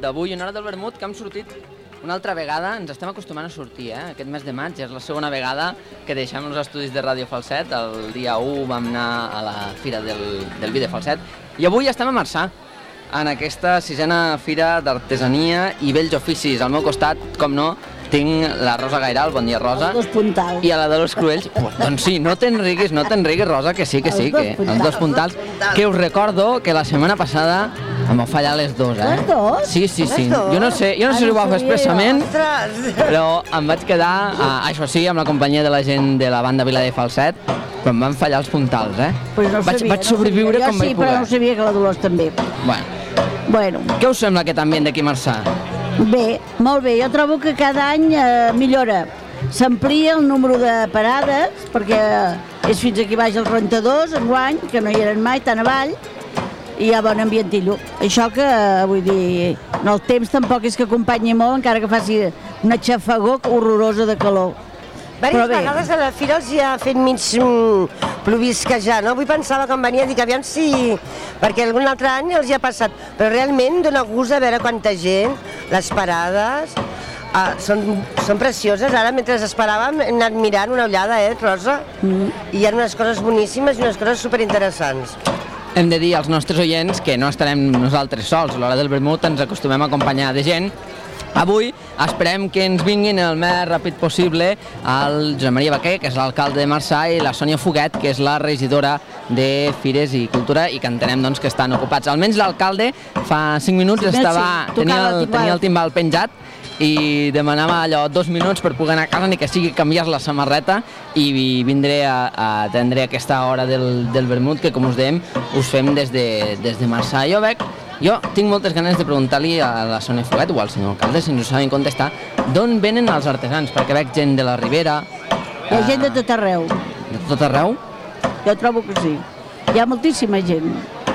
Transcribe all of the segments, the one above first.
d'avui, una hora del vermut que hem sortit una altra vegada. Ens estem acostumant a sortir, aquest mes de maig. És la segona vegada que deixem els estudis de Ràdio Falset. El dia 1 vam anar a la fira del vi de Falset i avui estem a Marçà, en aquesta 6a fira d'artesania i vells oficis. Al meu costat, com no, tinc la Rosa Gairal. Bon dia, Rosa. Els dos puntals. I a la de los Cruells. Doncs sí, no t'enriguis, Rosa, que sí, que els dos puntals. Que us recordo que la setmana passada em va fallar les dos, Les dos? Sí. Jo no sé si ho va fer expressament, però em vaig quedar, això sí, amb la companyia de la gent de la banda Vila de Falset, però em van fallar els puntals, Pues no sabia, vaig sobreviure com vaig poder. Jo sí, però no sabia que la Dolors també. Bueno. Què us sembla aquest ambient d'aquí a Marçà? Bé, molt bé. Jo trobo que cada any millora. S'amplia el número de parades, perquè és fins aquí baix els rentadors, enguany, que no hi eren mai, tan avall, i hi ha bon ambientillo. Això que, vull dir, el temps tampoc és que acompanyi molt, encara que faci una xafagó horrorosa de calor. Diverses vegades a la fira els hi ha fet mig plovisquejar, no? Avui pensava quan venia, dic, aviam si... perquè algun altre any els hi ha passat, però realment dona gust de veure quanta gent, les parades... Són precioses. Ara, mentre esperàvem, hem anat mirant una ullada, Rosa? I hi ha unes coses boníssimes i unes coses superinteressants. Hem de dir als nostres oients que no estarem nosaltres sols. A l'hora del vermut ens acostumem a acompanyar de gent. Avui esperem que ens vinguin el més ràpid possible el Josep Maria Baquer, que és l'alcalde de Marçà, i la Sònia Foguet, que és la regidora de Fires i Cultura, i que entenem doncs, que estan ocupats. Almenys l'alcalde fa 5 minuts tenia el timbal penjat i demanava allò 2 minuts per poder anar a casa, ni que sigui canviar la samarreta, i vindré a atendre aquesta hora del vermut, que com us dèiem us fem des de Marçà. Jo tinc moltes ganes de preguntar-li a la Sònia Foguet o al senyor alcalde, si ens ho saben contestar, d'on venen els artesans, perquè veig gent de la Ribera... Hi ha gent de tot arreu. De tot arreu? Jo trobo que sí. Hi ha moltíssima gent.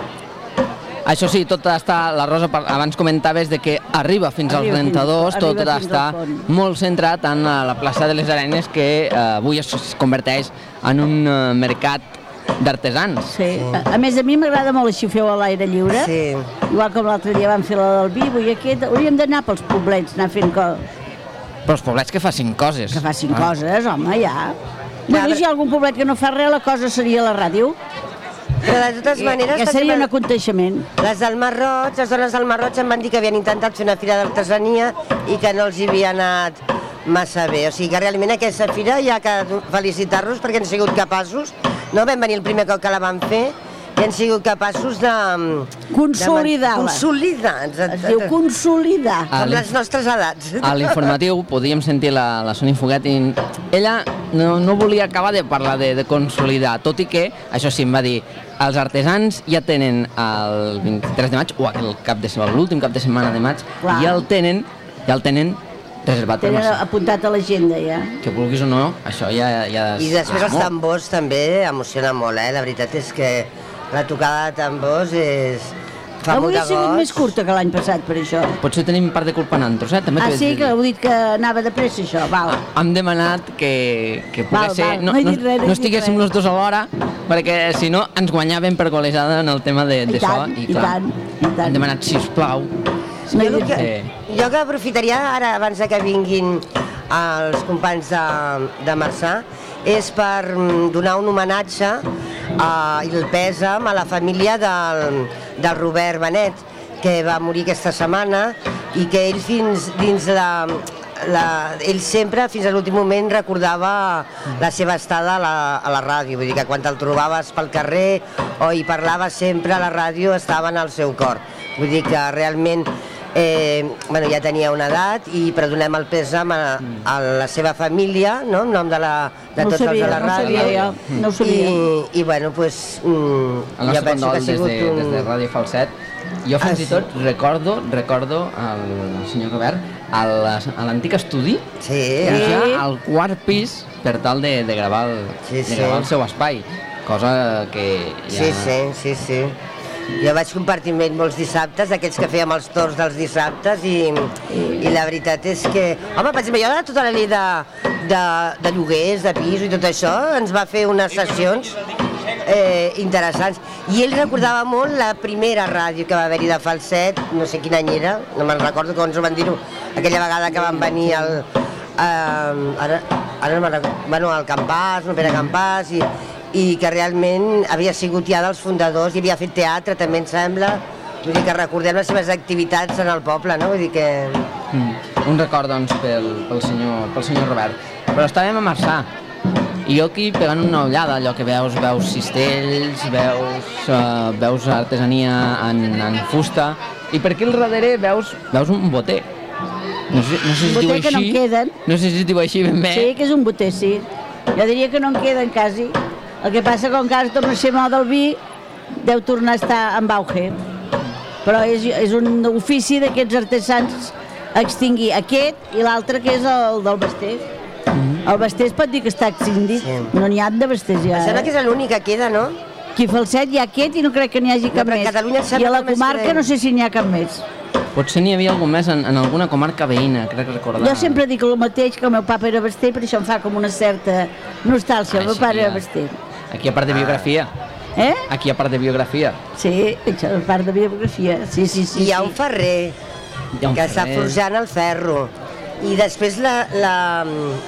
Això sí, tot està, la Rosa, abans comentaves de que arriba fins als rentadors, tot està molt centrat en la plaça de les Arenes, que avui es converteix en un mercat d'artesans. Sí. A més, a mi m'agrada molt així feu a l'aire lliure. Sí. Igual com l'altre dia vam fer la del Vivo i aquest, hauríem d'anar pels poblets, anar fent coses. Però els poblets que facin coses. Que facin coses, home, ja. Bueno, si hi ha algun poblet que no fa res, la cosa seria la ràdio. Però de totes maneres... Ja seria un aconteixement. Les del Marroig, les dones del Marroig em van dir que havien intentat fer una fira d'artesania i que no els hi havia anat massa bé. O sigui que realment aquesta fira hi ha que felicitar-los perquè han sigut capaços. No vam venir el primer cop que la van fer i han sigut capaços de... Consolidar-la. Es diu consolidar. Com les nostres edats. A l'informatiu podíem sentir la Sònia Foguet i ella no volia acabar de parlar de consolidar, tot i que, això sí, em va dir, els artesans ja tenen el 23 de maig, o l'últim cap de setmana de maig, ja el tenen reservat per Marçà. Tenen apuntat a l'agenda, ja. Que vulguis o no, això ja és... I després els tambors també emociona molt, La veritat és que la tocada de tambors fa molt de goig. Avui ha sigut més curta que l'any passat, per això. Potser tenim part de culpa nosaltres, també sí, que heu dit que anava de pressa, això, val. Hem demanat que pogués ser... No estiguéssim els dos a l'hora, perquè si no ens guanyaven per golejada en el tema de so. I tant. Hem demanat, sisplau. Jo que aprofitaria ara, abans que vinguin els companys de Marçà, és per donar un homenatge i el pèsam a la família del Robert Benet, que va morir aquesta setmana i que ell ell sempre, fins a l'últim moment, recordava la seva estada a la ràdio. Vull dir que quan el trobaves pel carrer o hi parlava sempre a la ràdio, estava en el seu cor. Vull dir que realment ja tenia una edat, però donem el pèsam a la seva família, en nom de tots els de la ràdio. No ho sabia. I bueno, doncs... El nostre condol des de Ràdio Falset. Jo fins i tot recordo el senyor Robert a l'antic estudi, al quart pis, per tal de gravar el seu espai, cosa que ja... Sí. Jo vaig compartir amb ell molts dissabtes, d'aquells que fèiem els torns dels dissabtes, i la veritat és que... Home, per exemple, jo de tota la llei de lloguers, de pis i tot això, ens va fer unes sessions interessants. I ell recordava molt la primera ràdio que va haver-hi de Falset, no sé quin any era, no me'n recordo com ens ho van dir-ho, aquella vegada que van venir al Campàs, no Pere Campàs, i que realment havia sigut ja dels fundadors i havia fet teatre, també em sembla. Vull dir que recordem les seves activitats en el poble, no? Vull dir que... Un record, doncs, pel senyor Robert. Però estàvem a Marçà, i jo aquí pegant una ullada, allò que veus cistells, veus artesania en fusta, i per aquí al darrere veus un boter. No sé si es diu així. Que no en queden. No sé si es diu així ben bé. Sí, que és un boter, sí. Jo diria que no en queden quasi. El que passa que encara torna a ser moda del vi, deu tornar a estar en auge. Però és un ofici d'aquests artesans a extingir. Aquest i l'altre que és el del Bastés. El Bastés pot dir que està extingit. Sí. No n'hi ha de Bastés ja. Em sembla que és l'únic que queda, no? Aquí a Falset hi ha aquest i no crec que n'hi hagi cap més. I a la comarca no sé si n'hi ha cap més. Potser n'hi havia algun més en alguna comarca veïna, crec recordar. Jo sempre dic el mateix, que el meu papa era Basté, per això em fa com una certa nostàlgia. El meu pare era Basté. Aquí a part de biografia. Aquí a part de biografia. Sí, a part de biografia. Sí. Hi ha un ferrer que està forjant el ferro. I després la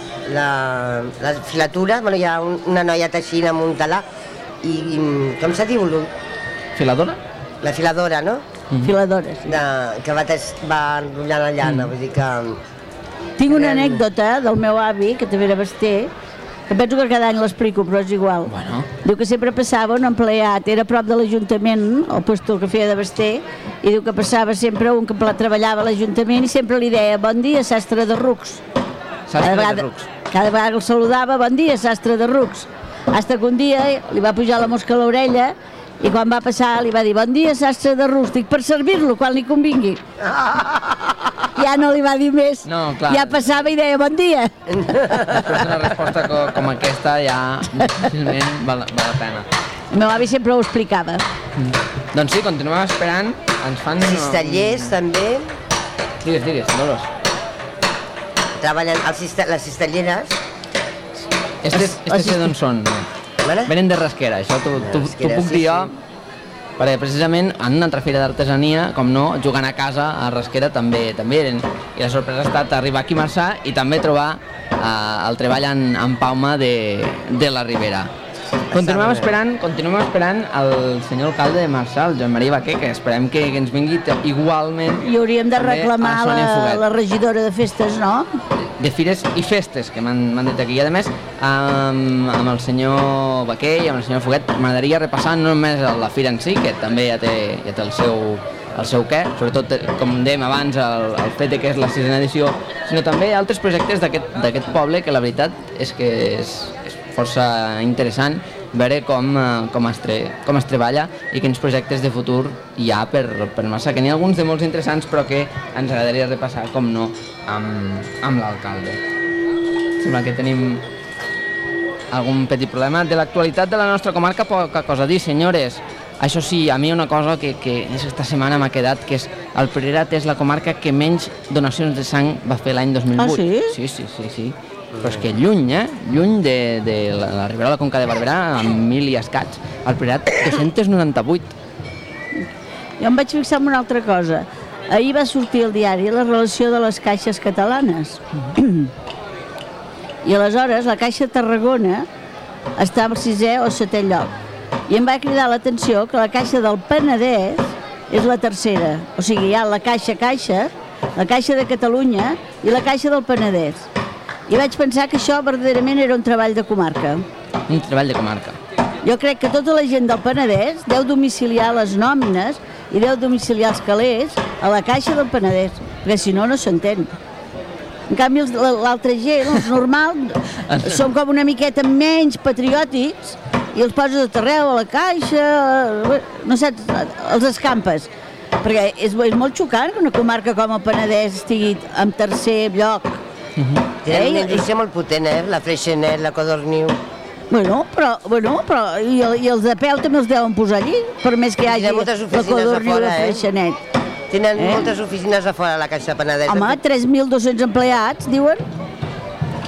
filatura, hi ha una noia teixint amb un talà. I com se diu? Filadora? La filadora, no? Filadora, sí. Que va enrotllant la llana, vull dir que... Tinc una anècdota del meu avi, que també era Basté, que penso que cada any l'explico, però és igual. Bueno. Diu que sempre passava un empleat, era a prop de l'Ajuntament, el puesto que feia de Basté, i diu que passava sempre un que treballava a l'Ajuntament i sempre li deia bon dia, sastre de rucs. Sastre de rucs. Cada vegada el saludava, bon dia, sastre de rucs. Hasta que un dia li va pujar la mosca a l'orella i quan va passar li va dir bon dia, sastre de rucs, dic per servir-lo quan li convingui. Ja no li va dir més, ja passava i deia bon dia. Després una resposta com aquesta ja difícilment val la pena. El meu avi sempre ho explicava. Doncs sí, continuem esperant. Ens fan... Cistellers també. Digues, Dolors. Treballen les cistelleres. Estes d'on són? Venen de Rasquera, això t'ho puc dir jo. Perquè precisament en una altra fira d'artesania, com no, jugant a casa a Rasquera també eren. I la sorpresa ha estat arribar aquí a Marçà i també trobar el treball en Pauma de la Ribera. Continuem esperant el senyor alcalde de Marçà, el Joan Maria Baquer, que esperem que ens vingui igualment. I hauríem de reclamar la regidora de festes, no? De fires i festes, que m'han dit aquí. I a més, amb el senyor Baquer i amb el senyor Foguet m'agradaria repassar no només la fira en si, que també ja té el seu què, sobretot, com dèiem abans, el fet que és la 6ª edició, sinó també altres projectes d'aquest poble, que la veritat és que és força interessant veure com es treballa i quins projectes de futur hi ha per Marçà, que n'hi ha alguns de molts interessants, però que ens agradaria repassar, com no, amb l'alcalde. Sembla que tenim algun petit problema. De l'actualitat de la nostra comarca, poca cosa a dir, senyores. Això sí, a mi una cosa que aquesta setmana m'ha quedat, que és el Priorat és la comarca que menys donacions de sang va fer l'any 2008. Ah, sí? Sí. Però és que lluny de la Ribera de la Conca de Barberà, amb 1.000 i escaig, el Priorat 298. Jo em vaig fixar en una altra cosa. Ahir va sortir al diari la relació de les caixes catalanes. I aleshores la Caixa Tarragona està al 6è o 7è lloc. I em va cridar l'atenció que la Caixa del Penedès és la 3a. O sigui, hi ha la Caixa, la Caixa de Catalunya i la Caixa del Penedès. I vaig pensar que això verdaderament era un treball de comarca. Un treball de comarca. Jo crec que tota la gent del Penedès deu domiciliar les nòmines i deu domiciliar els calés a la Caixa del Penedès, perquè si no, no s'entén. En canvi, l'altra gent, els normals, són com una miqueta menys patriòtics i els poses a arreu, a la Caixa, no saps, els escampes. Perquè és molt xocant que una comarca com el Penedès estigui en 3è lloc. Tenen una indústria molt potent, la Freixenet, la Codorniu. Bueno, però i els de peu també els deuen posar allí, per més que hi hagi la Codorniu i la Freixenet. Tenen moltes oficines a fora, la Caixa Penedès. Home, 3.200 empleats, diuen. O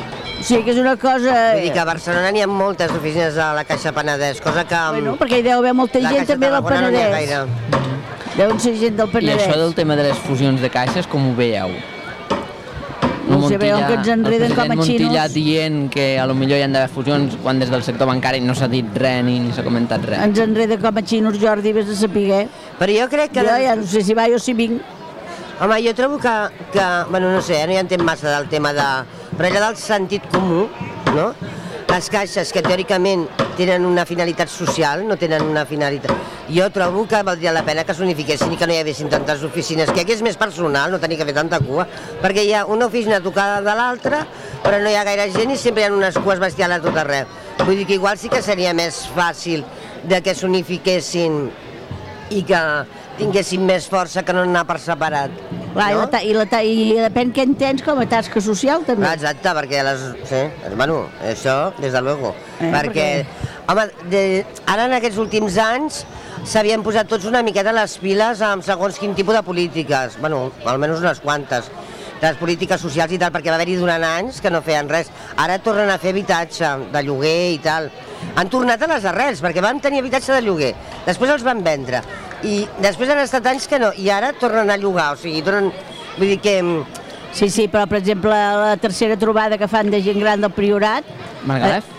sigui que és una cosa... Vull dir que a Barcelona n'hi ha moltes oficines de la Caixa Penedès, cosa que... Bueno, perquè hi deu haver molta gent també del Penedès. Deuen ser gent del Penedès. I això del tema de les fusions de caixes, com ho veieu? No sé, veuen que ens enreden com a xinos. El president Montilla dient que potser hi han d'haver fusions quan des del sector bancari no s'ha dit res ni s'ha comentat res. Ens enreden com a xinos, Jordi, vés a saber. Però jo crec que... Jo ja no sé si va o si vinc. Home, jo trobo que bueno, no sé, no hi entenc massa del tema de... Però allà del sentit comú, no? Les caixes que teòricament tenen una finalitat social, no tenen una finalitat... Jo trobo que valdria la pena que s'unifiquessin i que no hi haguessin tantes oficines, que hagués més personal, no tenir que fer tanta cua, perquè hi ha una oficina tocada de l'altra, però no hi ha gaire gent i sempre hi ha unes cues bestials a tot arreu. Vull dir que igual sí que seria més fàcil de que s'unifiquessin i que tinguessin més força que no anar per separat. Clar, no? I depèn què entens com a tasca social, també. Exacte, perquè bueno, això, des de luego. Perquè, home, ara en aquests últims anys s'havien posat tots una miqueta les piles amb segons quin tipus de polítiques, bueno, almenys unes quantes, de les polítiques socials i tal, perquè va haver-hi durant anys que no feien res. Ara tornen a fer habitatge de lloguer i tal. Han tornat a les arrels, perquè vam tenir habitatge de lloguer, després els van vendre, i després han estat anys que no, i ara tornen a llogar, o sigui, tornen... Vull dir que... Sí, però per exemple la tercera trobada que fan de gent gran del Priorat... Margalef?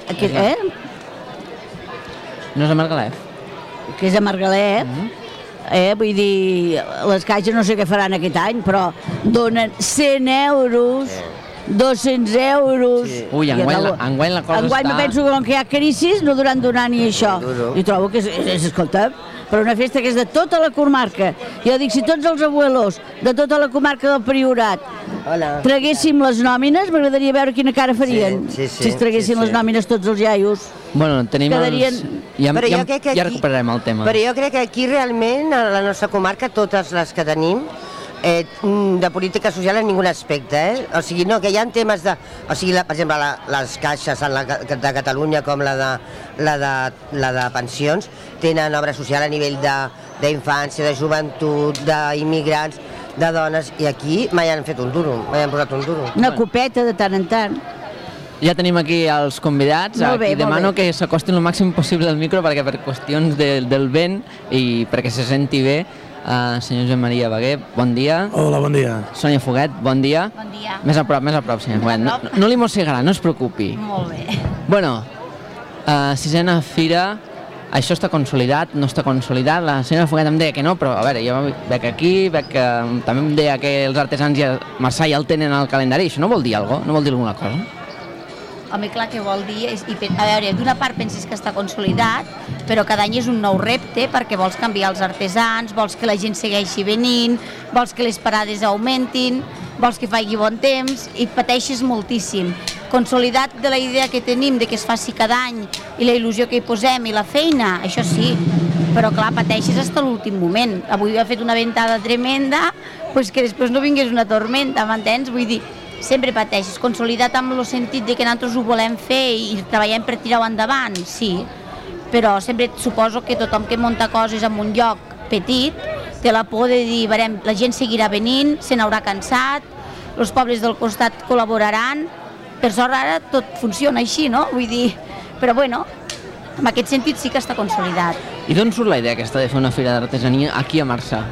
No és a Margalef? Que és a Margalef. Vull dir, les caixes no sé què faran aquest any, però donen 100 euros... 200 euros... Sí. Ui, enguany la cosa enguany està... penso que com que hi ha crisis no duran donar ni això. I trobo que escolta, per una festa que és de tota la comarca. Jo dic, si tots els abuelos de tota la comarca del Priorat traguéssim les nòmines, m'agradaria veure quina cara farien si es traguessin les nòmines tots els iaios. Bueno, tenim els... Ja recuperarem el tema. Però jo crec que aquí realment, a la nostra comarca, totes les que tenim, de política social en ningun aspecte, O sigui, no, que hi ha temes de... O sigui, per exemple, les caixes de Catalunya com la de pensions tenen obra social a nivell d'infància, de joventut, d'immigrants, de dones, i aquí mai han fet un duro, mai han posat un duro. Una copeta de tant en tant. Ja tenim aquí els convidats, aquí demano que s'acostin el màxim possible al micro perquè per qüestions del vent i perquè se senti bé. Senyor Josep Maria Bagué, bon dia. Hola, bon dia. Sònia Foguet, bon dia. Bon dia. Més a prop, senyor Foguet. No li mossegarà, no es preocupi. Molt bé. Bueno, sisena fira, això està consolidat, no està consolidat. La senyora Foguet em deia que no, però a veure, jo veig aquí, veig que també em deia que els artesans i el Marçà ja el tenen al calendari. Això no vol dir alguna cosa? No vol dir alguna cosa? Home, clar, què vol dir? A veure, d'una part penses que està consolidat, però cada any és un nou repte perquè vols canviar els artesans, vols que la gent segueixi venint, vols que les parades augmentin, vols que faci bon temps i pateixes moltíssim. Consolidat de la idea que tenim de que es faci cada any i la il·lusió que hi posem i la feina, això sí, però clar, pateixes fins a l'últim moment. Avui ha fet una ventada tremenda, doncs que després no vingués una tormenta, m'entens? Vull dir, sempre pateixes, consolidat amb el sentit de que nosaltres ho volem fer i treballem per tirar-ho endavant, sí, però sempre suposo que tothom que munta coses en un lloc petit té la por de dir, la gent seguirà venint, se n'haurà cansat, els pobles del costat col·laboraran, per sort ara tot funciona així, no? Vull dir, però bueno, en aquest sentit sí que està consolidat. I d'on surt la idea aquesta de fer una fira d'artesania aquí a Marçà?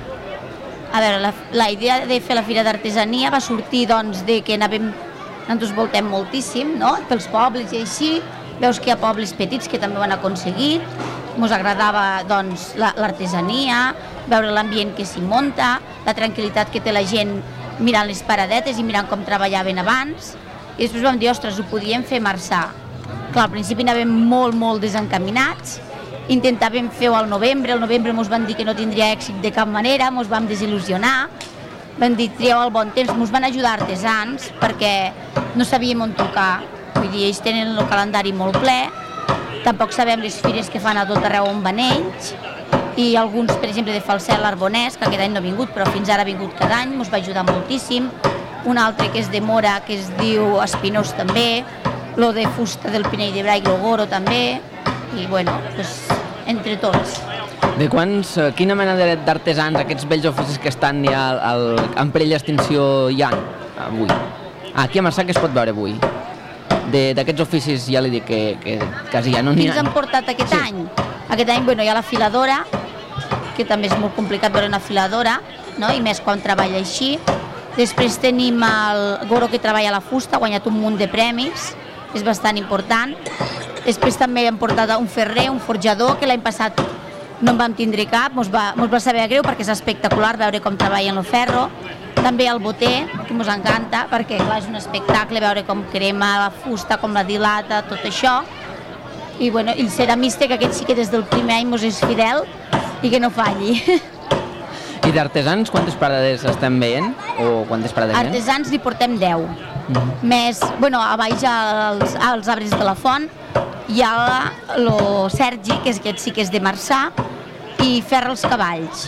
A veure, la idea de fer la fira d'artesania va sortir doncs de que nosaltres voltem moltíssim, no?, pels pobles i així, veus que hi ha pobles petits que també ho han aconseguit, ens agradava doncs l'artesania, veure l'ambient que s'hi munta, la tranquil·litat que té la gent mirant les paradetes i mirant com treballaven abans, i després vam dir, ostres, ho podíem fer a Marçà. Clar, al principi anàvem molt desencaminats, intentàvem fer-ho al novembre ens van dir que no tindria èxit de cap manera, ens vam desil·lusionar, vam dir trieu el bon temps, ens van ajudar artesans perquè no sabíem on tocar, vull dir, ells tenen el calendari molt ple, tampoc sabem les fires que fan a tot arreu on van ells, i alguns, per exemple, de Falset, l'Arbonès, que aquest any no ha vingut, però fins ara ha vingut cada any, ens va ajudar moltíssim, un altre que és de Mora, que es diu Espinós també, lo de Fusta del Pinell de Brai, l'Ogoro també, i bueno, doncs entre tots. De quina mena d'artesans, aquests vells oficis que estan ja en perill d'extinció hi ha avui? Aquí a Marçà què es pot veure avui? d'aquests oficis, ja li dic que quasi ja no n'hi ha. Quins han portat aquest any? Aquest any, hi ha la filadora, que també és molt complicat veure una filadora, no? I més quan treballa així. Després tenim el Goro, que treballa a la fusta, ha guanyat un munt de premis, és bastant important. Després també hem portat un ferrer, un forjador, que l'any passat no en vam tindre cap, mos va saber greu perquè és espectacular veure com treballen el ferro. També el boter, que mos encanta, perquè clar, és un espectacle veure com crema la fusta, com la dilata, tot això. I el ceramista, que aquest sí que des del primer any mos és fidel i que no falli. I d'artesans, quantes parades estem veient? O quantes parades veient? Artesans li portem 10. Més, a baix als arbres de la font, hi ha el Sergi, que aquest sí que és de Marçà, i ferra els cavalls.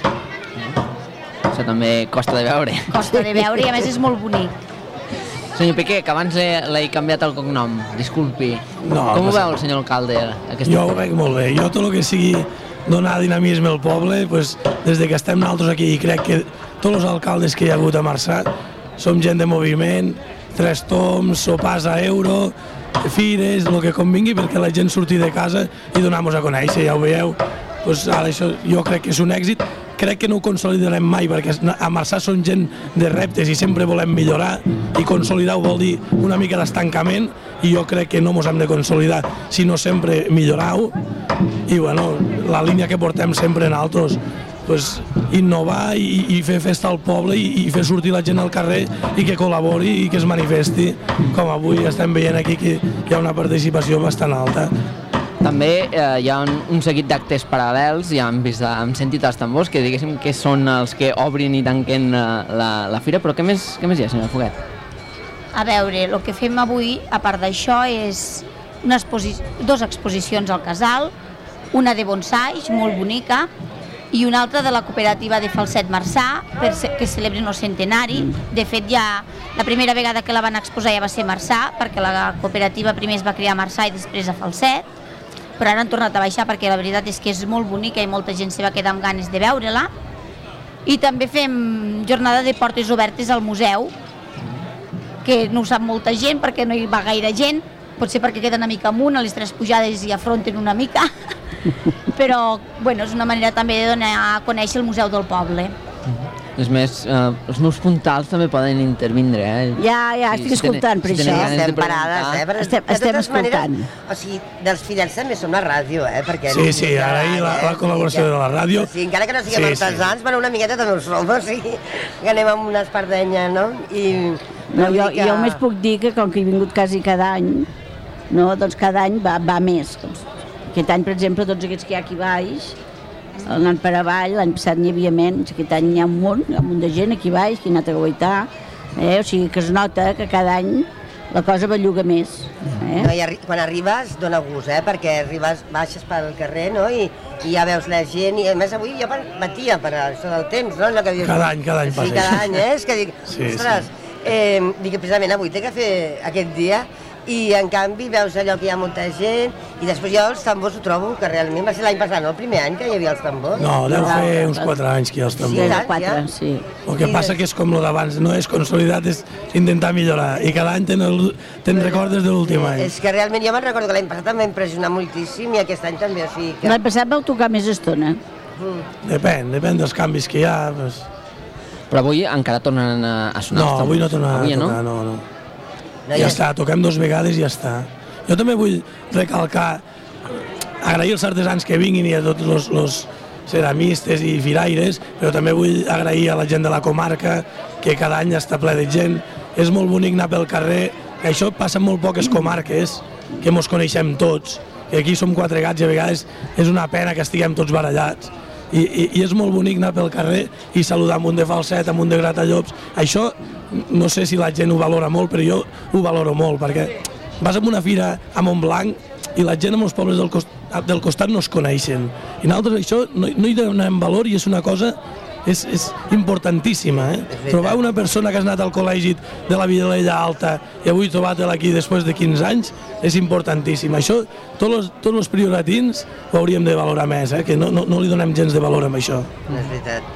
Això també costa de veure. Costa de veure i a més és molt bonic. Senyor Piqué, que abans l'he canviat el cognom, disculpi. No, com ho veu el senyor alcalde? Jo ho veig molt bé. Jo tot el que sigui donar dinamisme al poble, des que estem nosaltres aquí, i crec que tots els alcaldes que hi ha hagut a Marçà som gent de moviment, 3 toms, sopars a euro, fires, el que convingui perquè la gent surti de casa i donar-nos a conèixer, ja ho veieu. Ara això jo crec que és un èxit. Crec que no ho consolidarem mai perquè a Marçà són gent de reptes i sempre volem millorar, i consolidar-ho vol dir una mica d'estancament, i jo crec que no ens hem de consolidar sinó sempre millorar-ho. I la línia que portem sempre en altres, innovar i fer festa al poble i fer sortir la gent al carrer i que col·labori i que es manifesti, com avui estem veient aquí que hi ha una participació bastant alta. També hi ha un seguit d'actes paral·lels, ja hem sentit els tambors, que diguéssim que són els que obrin i tanquen la fira, però què més hi ha, senyora Foguet? A veure, el que fem avui, a part d'això, és 2 exposicions al casal, una de bonsais, molt bonica, i una altra de la cooperativa de Falset Marçà, que celebren el centenari. De fet, ja la primera vegada que la van exposar ja va ser Marçà, perquè la cooperativa primer es va crear a Marçà i després a Falset, però ara han tornat a baixar perquè la veritat és que és molt bonica i molta gent se va quedar amb ganes de veure-la. I també fem jornada de portes obertes al museu, que no ho sap molta gent perquè no hi va gaire gent, potser perquè queda una mica amunt, a les 3 pujades i afronten una mica, però és una manera també de donar a conèixer el Museu del Poble. És més, els meus puntals també poden intervindre, Ja, estic escoltant per això. Estem parades, Estem escoltant. O sigui, dels fidels també som la ràdio, perquè... Sí, agrair la col·laboració de la ràdio. Sí, encara que no siguem artesans, però una miqueta també ho som, o sigui, que anem amb una espardenya, no? Jo només puc dir que com que he vingut quasi cada any, doncs cada any va més. Aquest any, per exemple, tots aquests que hi ha aquí baix, anant per avall, l'any passat n'hi havia menys, aquest any hi ha un munt de gent aquí baix que ha anat a guaitar, o sigui que es nota que cada any la cosa belluga més. Quan arribes dona gust, perquè baixes pel carrer i ja veus la gent, i a més avui jo patia per això del temps, no? Cada any passa. Sí, cada any, és que dic, ostres, dic que precisament avui té que fer aquest dia, i en canvi veus allò que hi ha molta gent, i després jo els tambors ho trobo que realment va ser l'any passat, no? El primer any que hi havia els tambors. No, deu fer uns 4 anys que hi ha els tambors. Sí. El que passa que és com el d'abans, no és consolidat, és intentar millorar, i cada any te'n recordes de l'últim any. És que realment jo me'n recordo que l'any passat em va impressionar moltíssim, i aquest any també, o sigui que... L'any passat vau tocar més estona. Depèn dels canvis que hi ha. Però avui encara tornen a sonar els tambors. No, avui no tornen a tocar, no. Ja està, toquem 2 vegades i ja està. Jo també vull recalcar, agrair als artesans que vinguin i a tots els ceramistes i firaires, però també vull agrair a la gent de la comarca, que cada any està ple de gent. És molt bonic anar pel carrer, que això passa en molt poques comarques, que mos coneixem tots, que aquí som 4 gats i a vegades és una pena que estiguem tots barallats. I és molt bonic anar pel carrer i saludar amb un de Falset, amb un de Gratallops. Això no sé si la gent ho valora molt, però jo ho valoro molt, perquè vas a una fira a Montblanc i la gent en els pobles del costat no es coneixen. I nosaltres això no hi donem valor, i és una cosa és importantíssima. Trobar una persona que has anat al col·legi de la Vilella Alta i avui trobar-te-la aquí després de 15 anys és importantíssim. Això, tots els prioratins ho hauríem de valorar més, que no li donem gens de valor amb això. No és veritat.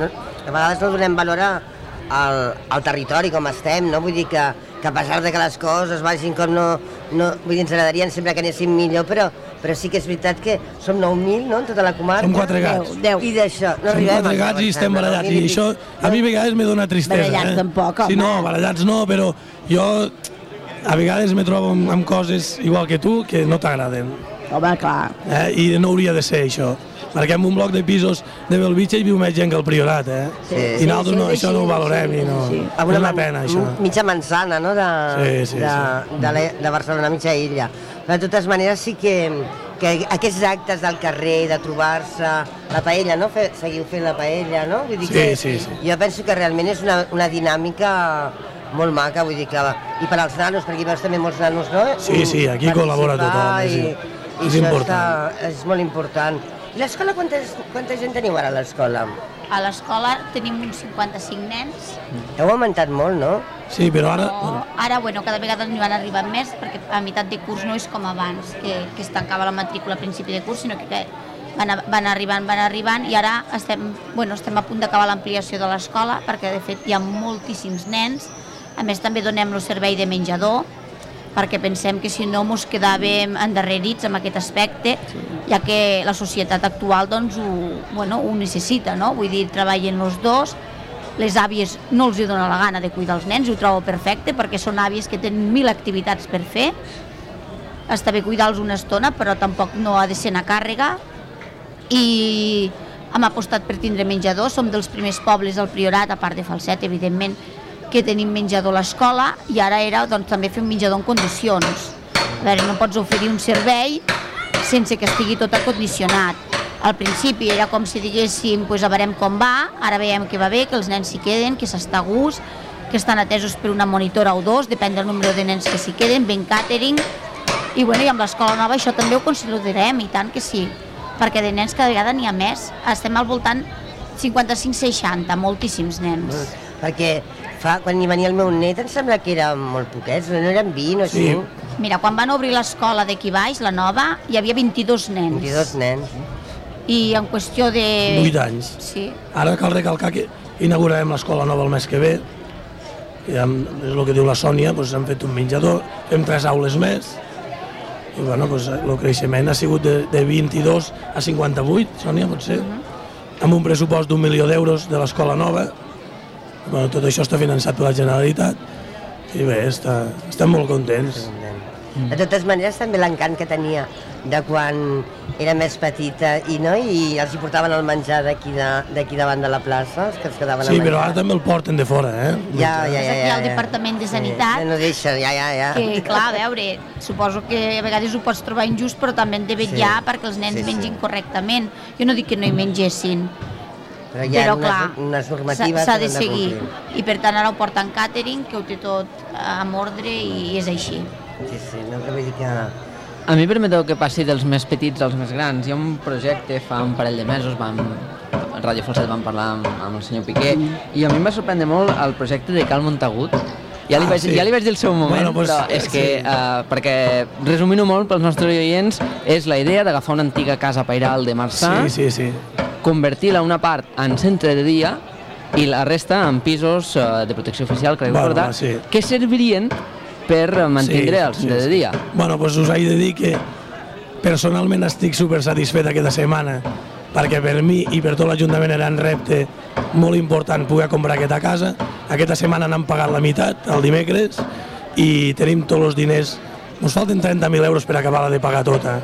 A vegades no donem valor al territori com estem, no? Vull dir que a pesar de que les coses vagin com no no, vull dir, ens agradaria sempre que anéssim millor, però sí que és veritat que som 9.000, no?, en tota la comarca. Som 4 gats. 10. I d'això, no Som arribem. 4 gats i estem barallats, i això a mi a vegades me dona tristesa. Barallats tampoc, home. Sí, no, barallats no, però jo a vegades me trobo amb coses igual que tu que no t'agraden. Home, clar. I no hauria de ser això. Perquè en un bloc de pisos de Bellvitge hi viu més gent que el Priorat, I nosaltres això no ho valorem i no... És una pena, això. Mitja manzana, no?, de Barcelona, mitja illa. De totes maneres, sí que aquests actes del carrer, de trobar-se, la paella, no?, seguiu fent la paella, no? Vull dir que Sí. Jo penso que realment és una dinàmica molt maca, vull dir que... I per als nanos, perquè hi veus també molts nanos, no? Sí, aquí col·labora tothom, I és important. és molt important. I l'escola, quanta gent teniu ara a l'escola? A l'escola tenim uns 55 nens. Heu augmentat molt, no? Sí, però ara... Ara, cada vegada n'hi van arribant més, perquè a meitat de curs no és com abans, que es tancava la matrícula a principi de curs, sinó que van arribant, i ara estem a punt d'acabar l'ampliació de l'escola, perquè de fet hi ha moltíssims nens. A més, també donem el servei de menjador, perquè pensem que si no ens quedàvem endarrerits amb aquest aspecte, ja que la societat actual ho necessita, no? Vull dir, treballen els dos, les àvies no els dona la gana de cuidar els nens, ho trobo perfecte, perquè són àvies que tenen 1.000 activitats per fer, està bé cuidar-los una estona, però tampoc no ha de ser una càrrega, i hem apostat per tindre menjador, som dels primers pobles del Priorat, a part de Falset, evidentment, que tenim menjador a l'escola, i ara era també fer un menjador en condicions. A veure, no pots oferir un servei sense que estigui tot acondicionat. Al principi era com si diguéssim, a veurem com va, ara veiem que va bé, que els nens s'hi queden, que s'està a gust, que estan atesos per una monitora o dos, depèn del número de nens que s'hi queden, ben càtering, i amb l'escola nova això també ho considerem, i tant que sí, perquè de nens cada vegada n'hi ha més, estem al voltant 55-60, moltíssims nens. Perquè quan hi venia el meu net em sembla que eren molt poquets, no eren 20 o així. Mira, quan van obrir l'escola d'aquí baix, la nova, hi havia 22 nens. 22 nens. I en qüestió de... 8 anys. Sí. Ara cal recalcar que inaugurarem l'escola nova el mes que ve, és el que diu la Sònia, hem fet un menjador, fem 3 aules més, i el creixement ha sigut de 22 a 58, Sònia, pot ser, amb un pressupost d'1 milió d'euros de l'escola nova. Tot això està finançat per la Generalitat i bé, estem molt contents. De totes maneres, també l'encant que tenia de quan era més petita i els hi portaven el menjar d'aquí davant de la plaça, els que es quedaven a menjar. Sí, però ara també el porten de fora, Ja. Aquí al Departament de Sanitat, no deixa, ja. Que, clar, a veure, suposo que a vegades ho pots trobar injust, però també hem de vetllar perquè els nens mengin correctament. Jo no dic que no hi mengessin, però clar, unes normatives s'ha de seguir, i per tant ara ho porten càtering, que ho té tot amb ordre, i és així. Sí, no vull dir que... A mi permeteu que passi dels més petits als més grans. Hi ha un projecte, fa un parell de mesos, a Ràdio Falset vam parlar amb el senyor Piqué, i a mi em va sorprendre molt el projecte de Cal Montagut. Ja li vaig dir el seu moment, però és que, perquè, resumint-ho molt pels nostres oients, és la idea d'agafar una antiga casa pairal de Marçà, convertir-la una part en centre de dia i la resta en pisos de protecció oficial, que servirien per mantindre el centre de dia. Us he de dir que personalment estic super satisfet aquesta setmana, perquè per mi i per tot l'Ajuntament era un repte molt important poder comprar aquesta casa. Aquesta setmana n'hem pagat la meitat, el dimecres, i tenim tots els diners. Ens falten 30.000 euros per acabar-la de pagar tota.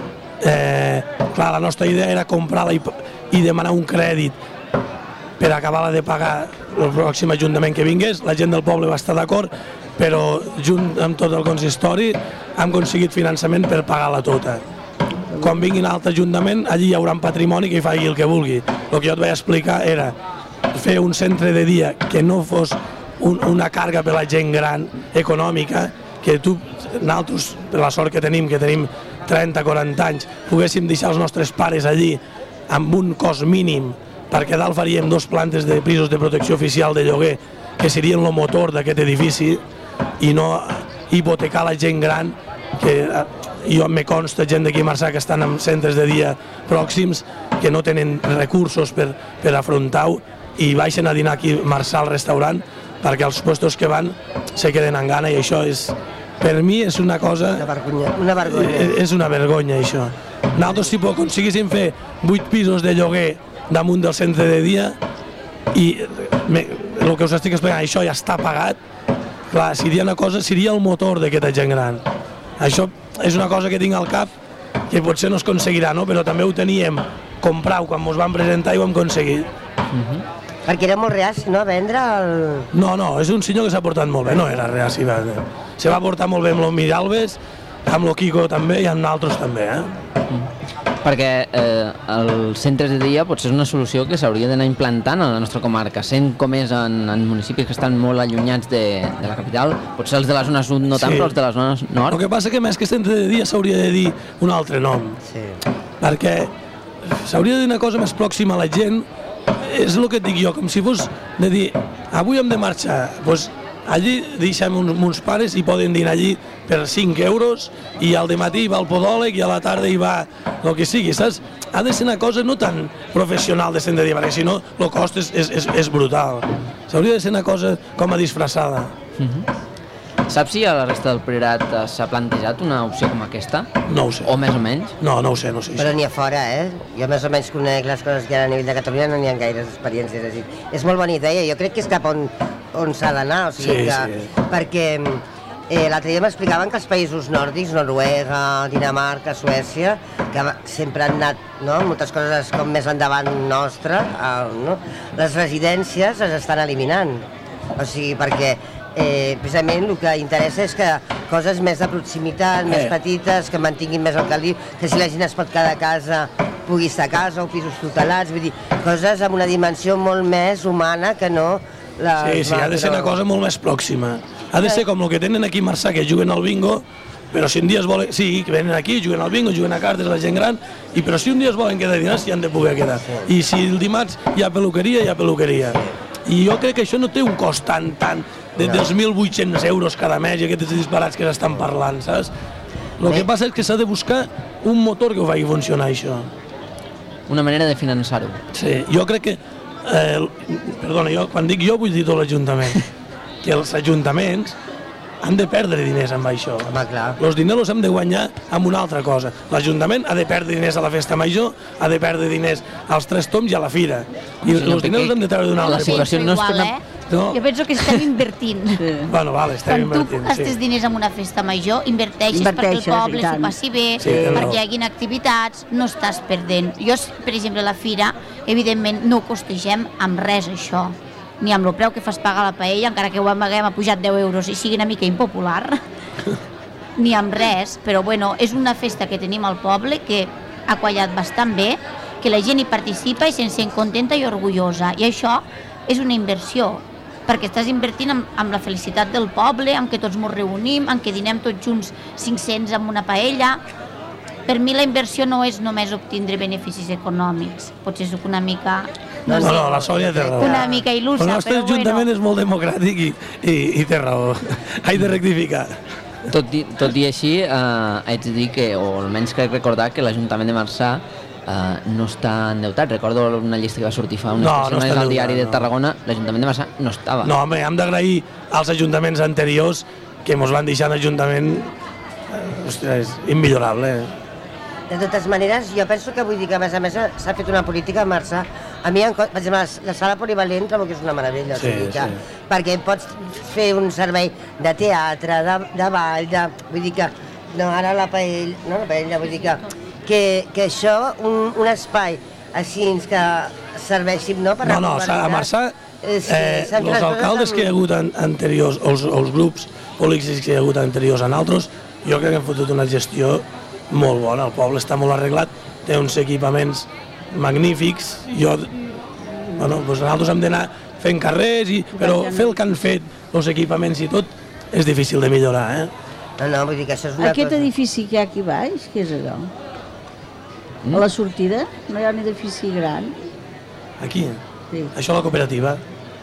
Clar, la nostra idea era comprar-la i demanar un crèdit per acabar-la de pagar el pròxim Ajuntament que vingués. La gent del poble va estar d'acord, però junt amb tot el consistori hem aconseguit finançament per pagar-la tota. Quan vingui un altre Ajuntament, allí hi haurà un patrimoni que hi faci el que vulgui. El que jo et vaig explicar era fer un centre de dia que no fos una càrrega per la gent gran econòmica, que nosaltres, per la sort que tenim 30-40 anys, poguéssim deixar els nostres pares allí amb un cost mínim, perquè dalt faríem 2 plantes de pisos de protecció oficial de lloguer, que serien el motor d'aquest edifici, i no hipotecar la gent gran, que jo me consta gent d'aquí a Marçà que estan en centres de dia pròxims, que no tenen recursos per afrontar-ho, i baixen a dinar aquí a Marçà al restaurant, perquè els puestos que van se queden en gana, i això és per mi és una cosa... Una vergonya. És una vergonya, això. Nosaltres, si aconseguíssim fer 8 pisos de lloguer damunt del centre de dia i el que us estic explicant, això ja està pagat, clar, seria una cosa, seria el motor d'aquesta gent gran. Això és una cosa que tinc al cap que potser no es aconseguirà, no? Però també ho teníem comprat quan ens vam presentar i ho hem aconseguit. Perquè era molt reaci, no?, a vendre el... No, és un senyor que s'ha portat molt bé, no era reaci. Se va portar molt bé amb el Miralbes, amb el Kiko també i amb altres també, Perquè els centres de dia potser és una solució que s'hauria d'anar implantant a la nostra comarca, sent com és en municipis que estan molt allunyats de la capital, potser els de la zona sud no tant, però els de la zona nord. El que passa que més que centre de dia s'hauria de dir un altre nom, perquè s'hauria de dir una cosa més pròxima a la gent, és el que et dic jo, com si fos de dir, avui hem de marxar, doncs allí deixem uns pares i poden dinar allí per 5 euros i al dematí hi va el podòleg i a la tarda hi va el que sigui, saps? Ha de ser una cosa no tan professional de centre de dia, perquè si no el cost és brutal. S'hauria de ser una cosa com a disfressada. Saps si a la resta del Priorat s'ha plantejat una opció com aquesta? No ho sé. O més o menys? No ho sé. Però n'hi ha fora, Jo més o menys conec les coses que hi ha a nivell de Catalunya, no n'hi ha gaires experiències així. És molt bonit, Jo crec que és cap on s'ha d'anar, o sigui que... Perquè l'altre dia m'explicaven que els països nòrdics, Noruega, Dinamarca, Suècia, que sempre han anat, moltes coses com més endavant nostra, les residències les estan eliminant. O sigui, perquè precisament el que interessa és que coses més de proximitat, més petites, que mantinguin més el caliu, que si la gent es pot quedar a casa pugui estar a casa, o pisos tutelats, vull dir, coses amb una dimensió molt més humana que no... Sí, ha de ser una cosa molt més pròxima. Ha de ser com el que tenen aquí a Marçà, que juguen al bingo, però si un dia es volen... Sí, que venen aquí, juguen al bingo, juguen a cartes, la gent gran, però si un dia es volen quedar a dinar, s'hi han de poder quedar. I si el dimarts hi ha peluqueria, hi ha peluqueria. I jo crec que això no té un cost tant dels 1.800 euros cada mes i aquests disparats que s'estan parlant, saps? El que passa és que s'ha de buscar un motor que ho faci funcionar, això. Una manera de finançar-ho. Sí, jo crec que... Perdona, quan dic jo vull dir tot l'Ajuntament. Que els ajuntaments han de perdre diners amb això. Home, clar. Els diners els hem de guanyar amb una altra cosa. L'Ajuntament ha de perdre diners a la festa major, ha de perdre diners als Tres Tombs i a la fira. I els diners els hem de treure d'una altra cosa. No és igual, No. Jo penso que estem invertint. Bueno, vale, estem invertint. Quan tu gastes diners en una festa major, inverteixes perquè el poble s'ho passi bé, perquè hi hagin activitats, no estàs perdent. Jo, per exemple, a la fira, evidentment, no ho costegem amb res, això. Ni amb el preu que fas pagar la paella, encara que ho haguem pujat 10 euros i sigui una mica impopular, ni amb res, però bueno, és una festa que tenim al poble que ha quallat bastant bé, que la gent hi participa i se'n sent contenta i orgullosa, i això és una inversió, perquè estàs invertint amb la felicitat del poble, amb que tots ens reunim, amb que dinem tots junts 500 amb una paella. Per mi la inversió no és només obtindre beneficis econòmics, potser és una mica... No, la Sònia té raó. Una mica il·lusa, però bueno. El nostre ajuntament és molt democràtic i té raó. Haig de rectificar. Tot i així, haig de dir que, o almenys crec recordar, que l'Ajuntament de Marçà no està endeutat. Recordo una llista que va sortir fa unes setmanes al diari de Tarragona, l'Ajuntament de Marçà no estava. No, home, hem d'agrair als ajuntaments anteriors que ens van deixar un ajuntament immillorable. De totes maneres, jo penso que vull dir que a més s'ha fet una política a Marçà. A mi, per exemple, la sala polivalent trobo que és una meravella, perquè pots fer un servei de teatre, de ball, vull dir que, no, ara la paella, vull dir que això, un espai així que serveixi, no, per No, a Marçà, els alcaldes que hi ha hagut anteriors, els grups polítics que hi ha hagut anteriors en altres, jo crec que han fotut una gestió molt bona, el poble està molt arreglat, té uns equipaments magnífics, nosaltres hem d'anar fent carrers, però fer el que han fet, els equipaments i tot, és difícil de millorar, No, vull dir que això és una Aquest edifici que hi ha aquí baix, què és allò? A la sortida no hi ha un edifici gran. Aquí? Sí. Això la cooperativa.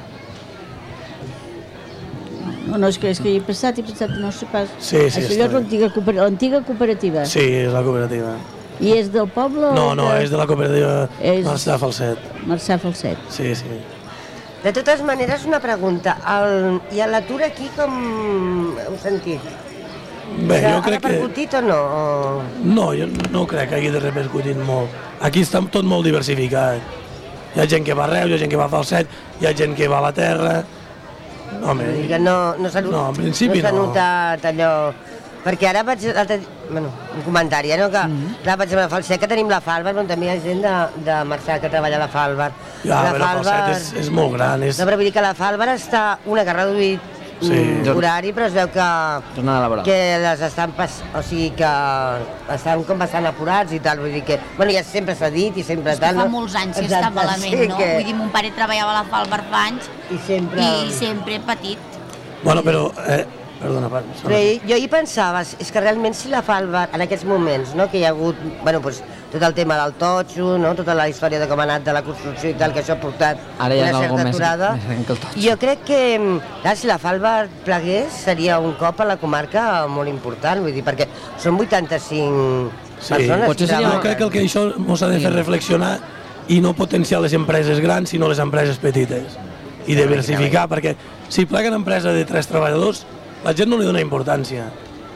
No, és que hi he pensat, no sé pas... Sí, això és l'antiga cooperativa. Sí, és la cooperativa. I és del poble? No, és de la cooperativa Marçà Falset. Marçà Falset. Sí. De totes maneres, una pregunta. I l'atur aquí com heu sentit? Bé, jo Ha crec que... repercutit o no? No, jo no crec que hagi de repercutir molt. Aquí està tot molt diversificat. Hi ha gent que va a Reus, hi ha gent que va a Falset, hi ha gent que va a la terra... No, home... Vull dir que no en principi s'ha no. notat allò... Perquè ara vaig... Bueno, un comentari, no? Que clar, per exemple, a Falset que tenim la Falbar, però també hi ha gent de Marçà que treballa a la Falbar. Ja, però Falset és molt gran. No, però vull dir que la Falbar està una que ha reduït horari, però es veu que les estan o sigui que estan com bastant apurats i tal, vull dir que, bueno, ja sempre s'ha dit i sempre tal, no? Fa molts anys que està malament, no? Vull dir, mon pare treballava a la Falbar fa anys i sempre petit. Bueno, però, perdona, però jo hi pensava, és que realment si la Falbar, en aquests moments, no, que hi ha hagut, bueno, doncs, tot el tema del totxo, no? Tota la història de com ha anat de la construcció i tal, que això ha portat una certa aturada. Jo crec que, clar, si la Falbar plegués, seria un cop a la comarca molt important, vull dir, perquè són 85 persones. Sí, jo crec que això ens ha de fer reflexionar i no potenciar les empreses grans, sinó les empreses petites. I diversificar, perquè si pleguen empresa de 3 treballadors, la gent no li dona importància.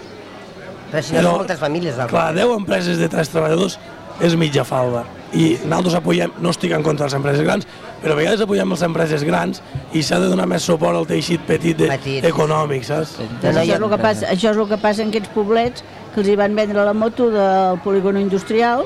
Però si no són moltes famílies. Clar, 10 empreses de 3 treballadors és mitja Falbar. I nosaltres apoyem, no estic en contra de les empreses grans, però a vegades apoyem les empreses grans i s'ha de donar més suport al teixit petit econòmic, saps? Això és el que passa en aquests poblets, que els hi van vendre la moto del polígono industrial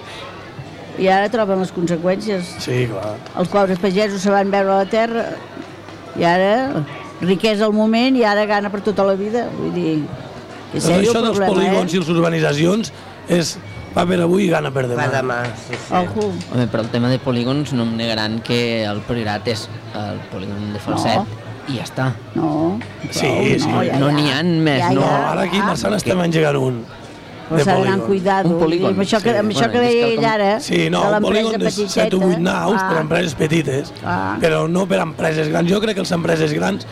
i ara troben les conseqüències. Sí, clar. Els pobres pagesos se van veure a la terra i ara riquesa al moment i ara gana per tota la vida. Vull dir, és sèrio el problema, això dels polígons i les urbanitzacions és va per avui i gana per demà. Per demà, sí. Home, però el tema de polígons no em negaran que el Priorat és el polígon de Falset i ja està. No. Sí. No n'hi ha més. No, ara aquí a Marçà n'estem engegant un. Però s'ha d'anar amb cuidado. Un polígon. Amb això que deia ell ara, sí, no, un polígon de 7 o 8 naus per a empreses petites, però no per a empreses grans. Jo crec que les empreses grans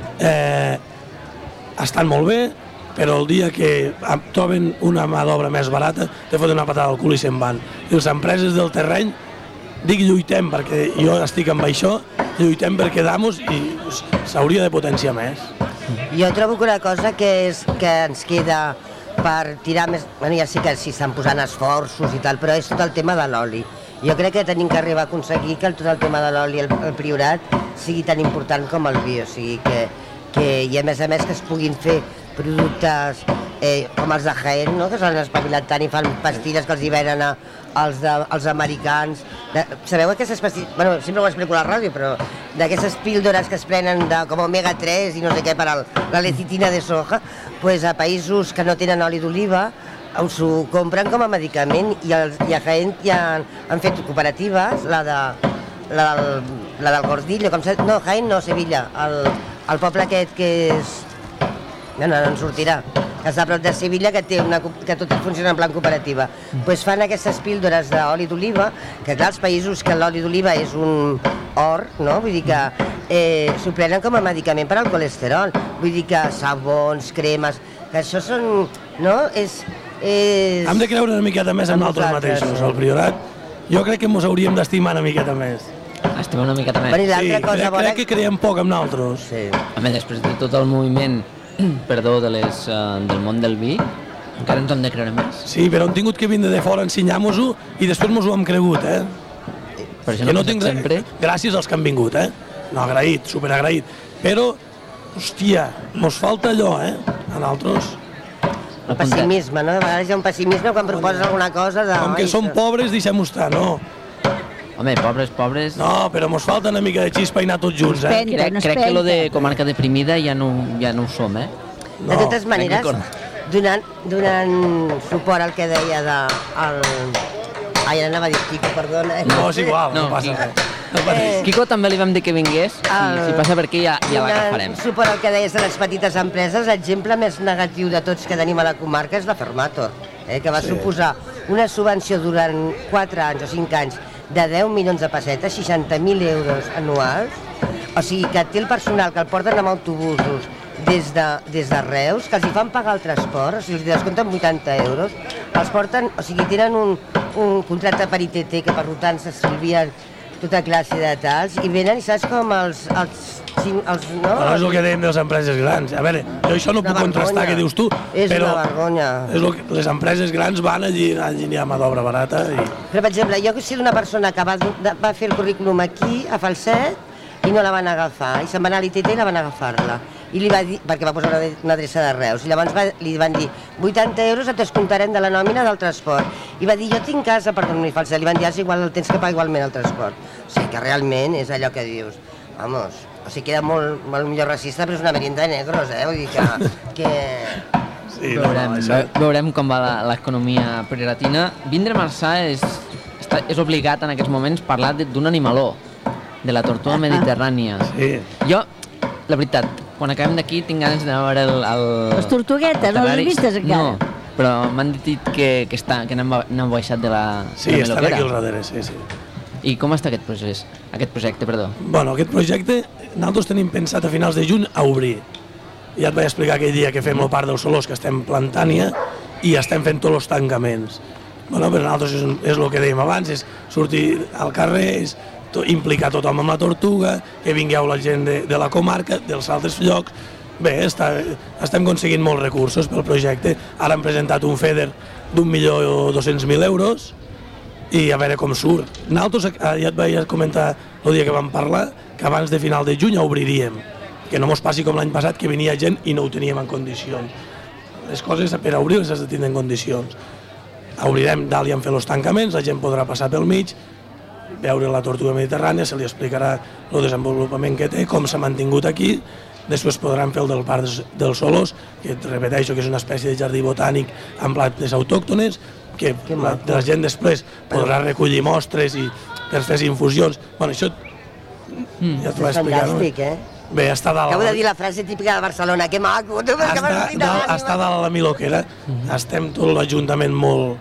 estan molt bé, però el dia que troben una mà d'obra més barata, te foten una patada al cul i se'n van. I les empreses del terreny, dic lluitem, perquè jo estic amb això, lluitem per quedar-nos i s'hauria de potenciar més. Jo trobo que una cosa que ens queda per tirar més... Bueno, ja sé que s'hi estan posant esforços i tal, però és tot el tema de l'oli. Jo crec que tenim que arribar a aconseguir que tot el tema de l'oli al Priorat sigui tan important com el vi, o sigui i a més que es puguin fer productes com els de Jaén, no? Que s'han espavilat tant i fan pastilles que els hi venen als americans. Sabeu aquestes pastilles? Bueno, sempre ho explico a la ràdio, però d'aquestes píldores que es prenen com omega 3 i no sé què per la lecitina de soja, doncs a països que no tenen oli d'oliva us ho compren com a medicament i a Jaén ja han fet cooperatives, la del Gordillo, no, Jaén no, Sevilla, el poble aquest que és... No en sortirà, que està a prop de Sevilla, que tot funciona en plan cooperativa. Doncs fan aquestes píldores d'oli d'oliva, que clar, els països que l'oli d'oliva és un or, no? Vull dir que s'ho prenen com a medicament per al colesterol. Vull dir que sabons, cremes, que això són... no? Hem de creure una miqueta més en nosaltres mateixos, al Priorat. Jo crec que ens hauríem d'estimar una miqueta més. Estimar una miqueta més. Sí, crec que creiem poc amb nosaltres. Home, després de tot el moviment del món del vi, encara ens hem de creure més. Sí, però hem tingut que vindre de fora a ensenyar-nos-ho i després ens ho hem cregut, Per això no tinc sempre. Gràcies als que han vingut, No, agraït, superagraït. Però, hòstia, mos falta allò, a nosaltres. El pessimisme, no? De vegades hi ha un pessimisme quan proposes alguna cosa de... Com que som pobres, deixem-ho estar, no? Home, pobres... No, però mos falta una mica de xispa i anar tots junts, Crec que lo de comarca deprimida ja no ho som, De totes maneres, donant suport al que deia de... Ai, ara anava a dir Quico, perdona. No, és igual, no passa res. Quico també li vam dir que vingués, si passa per aquí ja l'agafarem. Suport al que deies de les petites empreses, l'exemple més negatiu de tots que tenim a la comarca és la Fermator, que va suposar una subvenció durant 4 anys o 5 anys de 10 milions de pessetes, 60.000 euros anuals, o sigui que té el personal que el porten amb autobusos des de Reus, que els hi fan pagar el transport, o sigui, els descompten 80 euros, els porten, o sigui, tenen un contracte per ITT que per tant s'estalvien tota classe de tals, i venen, i saps com els no? Però és el que dèiem de les empreses grans. A veure, jo això no puc contrastar què dius tu, és però una vergonya. Les empreses grans van allí hi ha mà d'obra barata. Però, per exemple, jo que sé d'una persona que va fer el currículum aquí, a Falset, i no la van agafar, i se'n va anar a l'ITT i la van agafar-la. I li va dir, perquè va posar una adreça de Reus, i llavors li van dir 80 euros et descomptarem de la nòmina del transport. I va dir, jo tinc casa per dormir Falset, li van dir, és igual, el tens que pagar igualment el transport. O sigui que realment és allò que dius, vamos, o sigui, queda molt millor racista, però és una merienda de negros, vull dir que... Sí, veurem com va l'economia priratina. Vindre a Marçà és obligat en aquests moments parlar d'un animaló, de la tortuga mediterrània. Sí. Jo, la veritat, quan acabem d'aquí tinc ganes d'anar a veure les tortuguetes, no les has vistes encara? No, però m'han dit que n'han baixat de la Sí, estan aquí al darrere, sí. I com està aquest projecte, perdó? Bueno, aquest projecte nosaltres tenim pensat a finals de juny a obrir. Ja et vaig explicar aquell dia que fem el parc dels Solors, que estem plantant-hi i estem fent tots els tancaments. Bueno, per nosaltres és el que dèiem abans, és sortir al carrer, és implicar tothom amb la tortuga, que vingueu la gent de la comarca, dels altres llocs. Bé, estem aconseguint molts recursos pel projecte. Ara hem presentat un FEDER d'1.200.000 euros i a veure com surt. Nosaltres, ja et vaig comentar el dia que vam parlar, que abans de final de juny obriríem, que no mos passi com l'any passat, que venia gent i no ho teníem en condicions. Les coses per a obrir les has de tindre en condicions. Obrirem, dalt i hem fet els tancaments, la gent podrà passar pel mig, veure la tortuga mediterrània, se li explicarà el desenvolupament que té, com s'ha mantingut aquí. Després podran fer el del Parc dels Solors, que repeteixo que és una espècie de jardí botànic amb plantes autòctones, que la gent després podrà recollir mostres i per fer infusions. Bueno, això ja t'ho vaig explicar. Fantàstic, Bé, està dalt... Acabo de dir la frase típica de Barcelona, que maco, tu, que m'has dit abans. Està dalt a la Miloquera, estem tot l'Ajuntament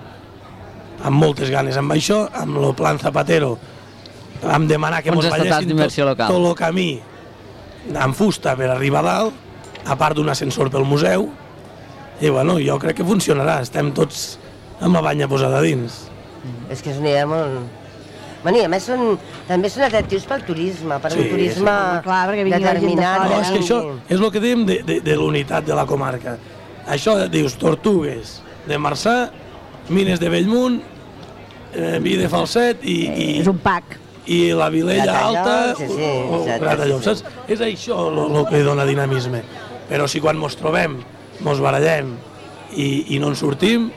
amb moltes ganes amb això, amb el plan Zapatero, vam demanar que ens ballessin tot el camí amb fusta per arribar a dalt, a part d'un ascensor pel museu, i bueno, jo crec que funcionarà, estem tots amb la banya posada dins. És que és una idea molt... Bueno, i a més també són atractius pel turisme, per un turisme determinat. No, és que això és el que dèiem de l'unitat de la comarca. Això dius, Tortugues de Marçà, Mines de Bellmunt, Vi de Falset i... És un pack. I la Vilella Alta o Gratallops, saps? És això el que dona dinamisme. Però si quan mos trobem, mos barallem i no en sortim,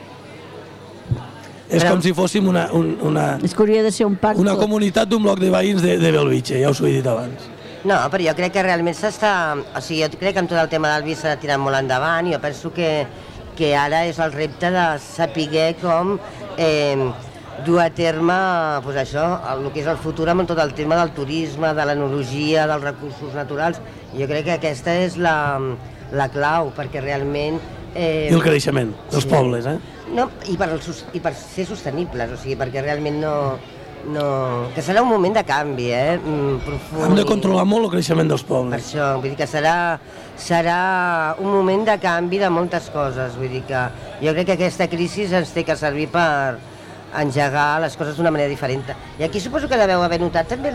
és com si fóssim una comunitat d'un bloc de veïns de Belvitge, ja us ho he dit abans. No, però jo crec que realment s'està... O sigui, jo crec que amb tot el tema del vi s'ha tirat molt endavant i jo penso que ara és el repte de saber com dur a terme pues això, el que és el futur amb tot el tema del turisme, de l'enologia, dels recursos naturals. Jo crec que aquesta és la clau, perquè realment... I el creixement dels pobles, No, i per ser sostenibles, o sigui, perquè realment que serà un moment de canvi, profund. Hem de controlar molt el creixement dels pobles. Per això, vull dir que serà un moment de canvi de moltes coses, vull dir que jo crec que aquesta crisi ens té que servir per engegar les coses d'una manera diferent. I aquí suposo que deveu haver notat també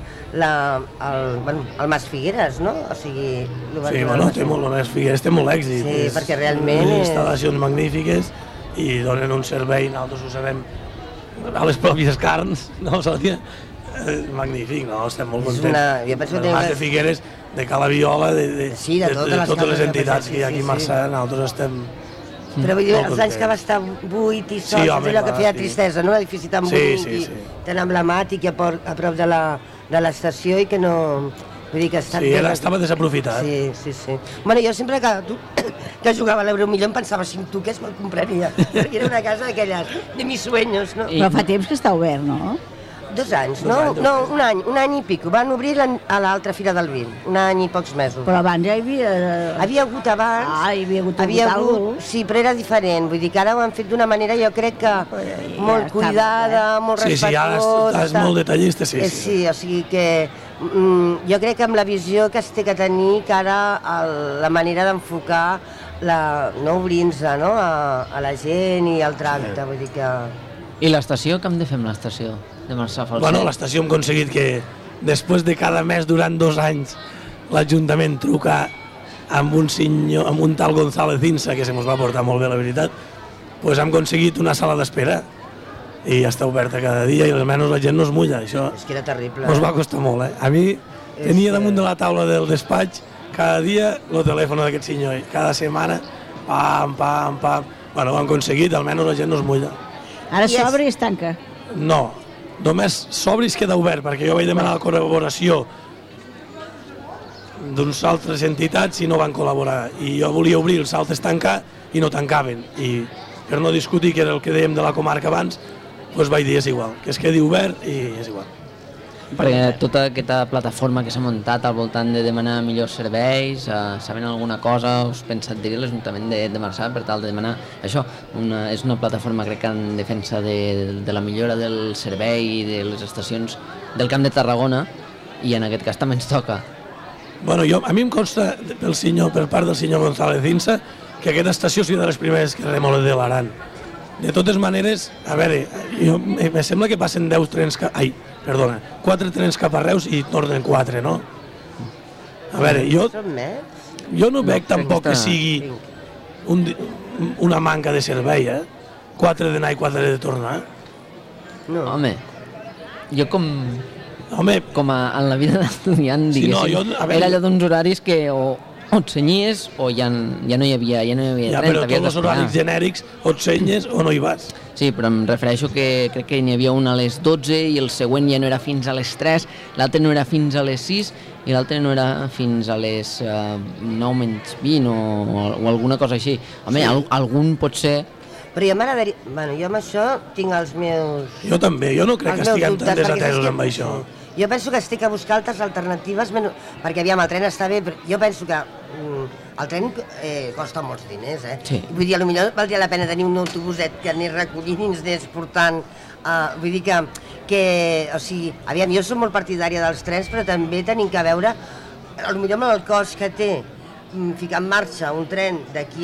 el Mas Figueres, no? O sigui... Sí, bueno, el Mas Figueres té molt èxit. Sí, perquè realment... Instal·lacions magnífiques i donen un servei, nosaltres ho sabem, a les pròpies carns, no, Sònia? Magnífic, no? Estem molt contents. El Mas de Figueres, de Cala Viola, de totes les entitats que hi ha aquí a Marçà, nosaltres estem... Però vull dir, els anys que va estar buit i sols, és allò que feia tristesa, no? L'edifici tan bonic i tan emblemàtic i a prop de l'estació i que no... Vull dir que estava desaprofitat. Sí. Bueno, jo sempre que jugava a l'Euromillor em pensava, si tu què me'l compraria? Perquè era una casa d'aquelles, de mis sueños, no? Però fa temps que està obert, no? 2 anys, no? No, un any i pico. Van obrir a l'altra Fira del Vi, un any i pocs mesos. Però abans ja hi havia... Havia hagut abans. Hi havia hagut sí, però era diferent. Vull dir que ara ho han fet d'una manera, jo crec que molt cuidada, molt respetuosa. Sí, ara és molt detallista, sí. Sí, o sigui que jo crec que amb la visió que es té que tenir, que ara la manera d'enfocar, no obrint-se a la gent i al tracte, vull dir que... I l'estació, què hem de fer amb l'estació? de Marçà Falset. Bueno, l'estació hem aconseguit que després de cada mes durant 2 anys l'Ajuntament truca amb un senyor, amb un tal González Insa, que se mos va portar molt bé la veritat, doncs hem aconseguit una sala d'espera i ja està oberta cada dia i almenys la gent no es mulla. Això És que era terrible. mos va costar molt, eh? A mi tenia damunt de la taula del despatx cada dia el telèfon d'aquest senyor, cada setmana, pam, pam, pam. Bueno, ho hem aconseguit, almenys la gent no es mulla. Ara s'obre i es tanca. No, només s'obre i es queda obert, perquè jo vaig demanar la col·laboració d'unes altres entitats i no van col·laborar. I jo volia obrir els altres tancar i no tancaven. I per no discutir, que era el que dèiem de la comarca abans, doncs vaig dir és igual, que es quedi obert i és igual. Perquè tota aquesta plataforma que s'ha muntat al voltant de demanar millors serveis, saben alguna cosa, us pensa dir l'Ajuntament de Marçà per tal de demanar això? És una plataforma, crec que en defensa de la millora del servei de les estacions del Camp de Tarragona, i en aquest cas també ens toca. Bueno, a mi em consta per part del senyor González Insa que aquesta estació sigui de les primeres que remolen de l'Aran. De totes maneres, a veure, me sembla que passen 4 trens cap a Reus i tornen 4, no? A veure, jo no veig tampoc que sigui una manca de servei, 4 d'anar i 4 de tornar. No. Home, jo en la vida d'estudiant, diguéssim, era allò d'uns horaris que o et senyies o ja no hi havia tren. Ja, però tots els horaris genèrics o et senyes o no hi vas. Sí, però em refereixo que crec que n'hi havia un a les 12 i el següent ja no era fins a les 3, l'altre no era fins a les 6 i l'altre no era fins a les 9 menys 20 o alguna cosa així. Home, algun pot ser... Però jo m'agradaria... Bueno, jo amb això tinc els meus... Jo també, jo no crec que estiguem tan desatesos amb això. Jo penso que estic a buscar altres alternatives, perquè aviam, el tren està bé, però jo penso que el tren costa molts diners, Sí. Vull dir, potser valdria la pena tenir un autobuset que anés recollint i ens anés portant... Vull dir que, o sigui, aviam, jo soc molt partidària dels trens, però també tenim que veure, potser amb el cost que té ficar en marxa un tren d'aquí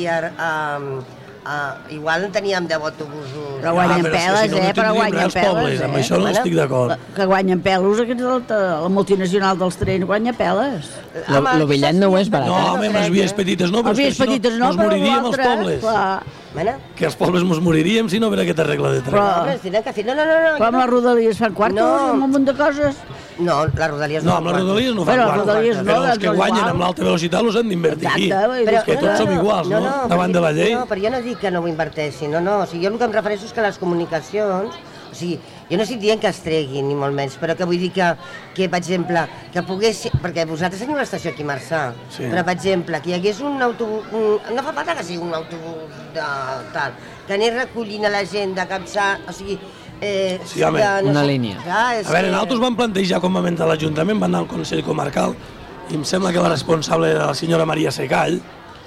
igual en teníem 10 autobusos. Però guanyen peles, però guanyen peles. Amb això no estic d'acord. Que guanyen peles, la multinacional dels trens guanya peles. L'Ovellet no ho és barat. No, home, les vies petites no, però és que si no ens moriríem els pobles. Que els pobles ens moriríem si no vera aquesta regla de tren. Però amb les rodalies fan quartos, amb un munt de coses. No, les rodalies no. No, amb les rodalies no fan quartos. Però els que guanyen amb l'alta velocitat els han d'invertir aquí. Que tots som iguals, no? Davant de la llei. No, però jo no dic que no ho inverteixin, no. O sigui, jo el que em refereixo és que les comunicacions... O sigui, jo no estic dient que es treguin, ni molt menys, però que vull dir que per exemple, que pogués... Perquè vosaltres teniu l'estació aquí a Marçà, però, per exemple, que hi hagués un autobús... No fa falta que sigui un autobús de tal, que anés recollint a la gent de Capçà, o sigui... Sí, home, una línia. A veure, nosaltres vam plantejar com vam entrar a l'Ajuntament, van anar al Consell Comarcal, i em sembla que la responsable era la senyora Maria Secall,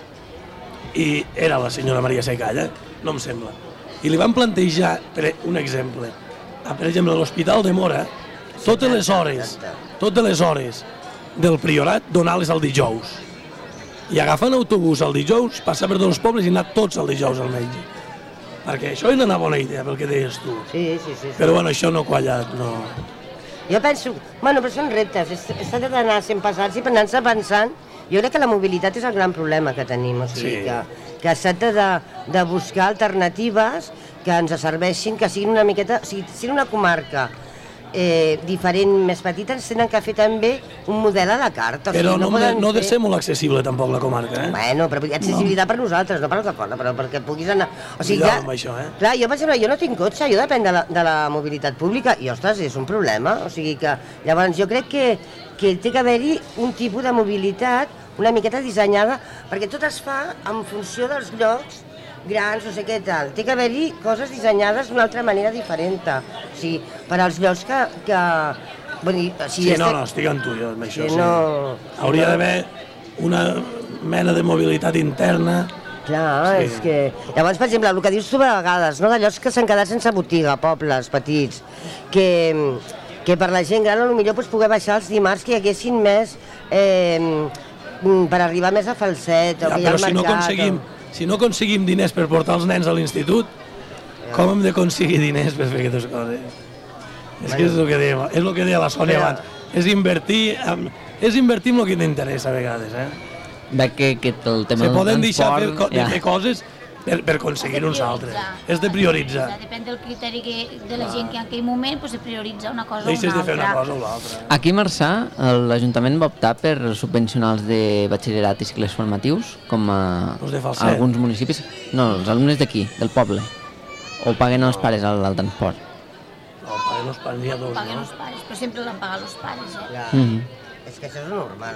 i era la senyora Maria Secall, no em sembla. I li van plantejar, per un exemple, per exemple, l'Hospital de Mora, totes les hores del Priorat, donar-les el dijous. I agafant autobús el dijous, passar per tots els pobles i anar tots el dijous al metge. Perquè això era una bona idea, pel que deies tu. Sí. Però bueno, això no ha quallat, no. Jo penso... Bueno, però són reptes, s'ha d'anar sent passats i anar-se pensant... Jo crec que la mobilitat és el gran problema que tenim, o sigui, que s'ha de buscar alternatives que ens serveixin, que siguin una miqueta... O sigui, si una comarca diferent, més petita, ens tenen que fer també un model a la carta. Però no ha de ser molt accessible tampoc la comarca, Bueno, però accessibilitat per nosaltres, no per altra cosa, però perquè puguis anar... O sigui, amb això, Clar, jo, per exemple, jo no tinc cotxe, jo depèn de la mobilitat pública, i, ostres, és un problema. O sigui que, llavors, jo crec que té que haver-hi un tipus de mobilitat una miqueta dissenyada, perquè tot es fa en funció dels llocs grans, no sé què tal. Té que haver-hi coses dissenyades d'una altra manera diferent. O sigui, per als llocs que... Sí, no, estic amb tu, jo, amb això, sí. Hauria d'haver una mena de mobilitat interna. Clar, és que... Llavors, per exemple, el que dius tu a vegades, no, d'allò que s'han quedat sense botiga, pobles petits, que per la gent gran potser poder baixar els dimarts, que hi haguessin més... per arribar més a Falset, o que hi ha al mercat... Si no aconseguim diners per portar els nens a l'institut, com hem d'aconseguir diners per fer aquestes coses? És que és el que deia la Sònia abans. És invertir en el que t'interessa a vegades, Veig que el tema Se del poden deixar transport... de fer coses per aconseguir uns altres. És de prioritzar. Depèn del criteri de la gent que en aquell moment se prioritza una cosa o una altra. Deixes de fer una cosa o l'altra. Aquí a Marçà l'Ajuntament va optar per subvencionar els de batxillerat i cicles formatius, com a alguns municipis. No, els alumnes d'aquí, del poble. O paguen els pares al transport? No, paguen els pares, n'hi ha dos, Paguen no? els pares, però sempre l'han pagat els pares, És que això és normal.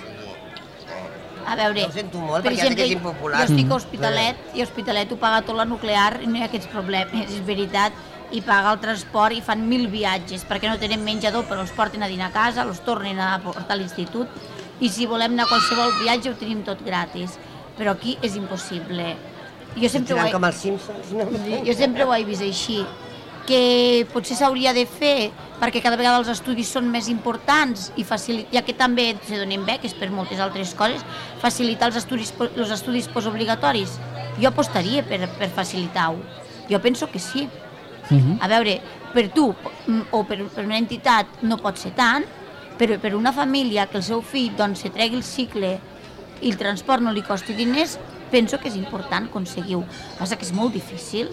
A veure, No ho sento molt, per perquè ja sé que exemple, és impopular. jo estic a Hospitalet i Hospitalet ho paga tot la nuclear i no hi ha aquests problemes, és veritat, i paga el transport i fan 1000 viatges perquè no tenen menjador, però els porten a dinar a casa, els tornen a portar a l'institut i si volem anar a qualsevol viatge ho tenim tot gratis, però aquí és impossible. Jo sempre Com els Simpsons, no? jo sempre ho he vist així, que potser s'hauria de fer perquè cada vegada els estudis són més importants i ja que també se donen beques per moltes altres coses, facilitar els estudis postobligatoris. Jo apostaria per facilitar-ho. Jo penso que sí. A veure, per tu o per una entitat no pot ser tant, però per una família que el seu fill se tregui el cicle i el transport no li costi diners, penso que és important aconseguir-ho. Passa que és molt difícil,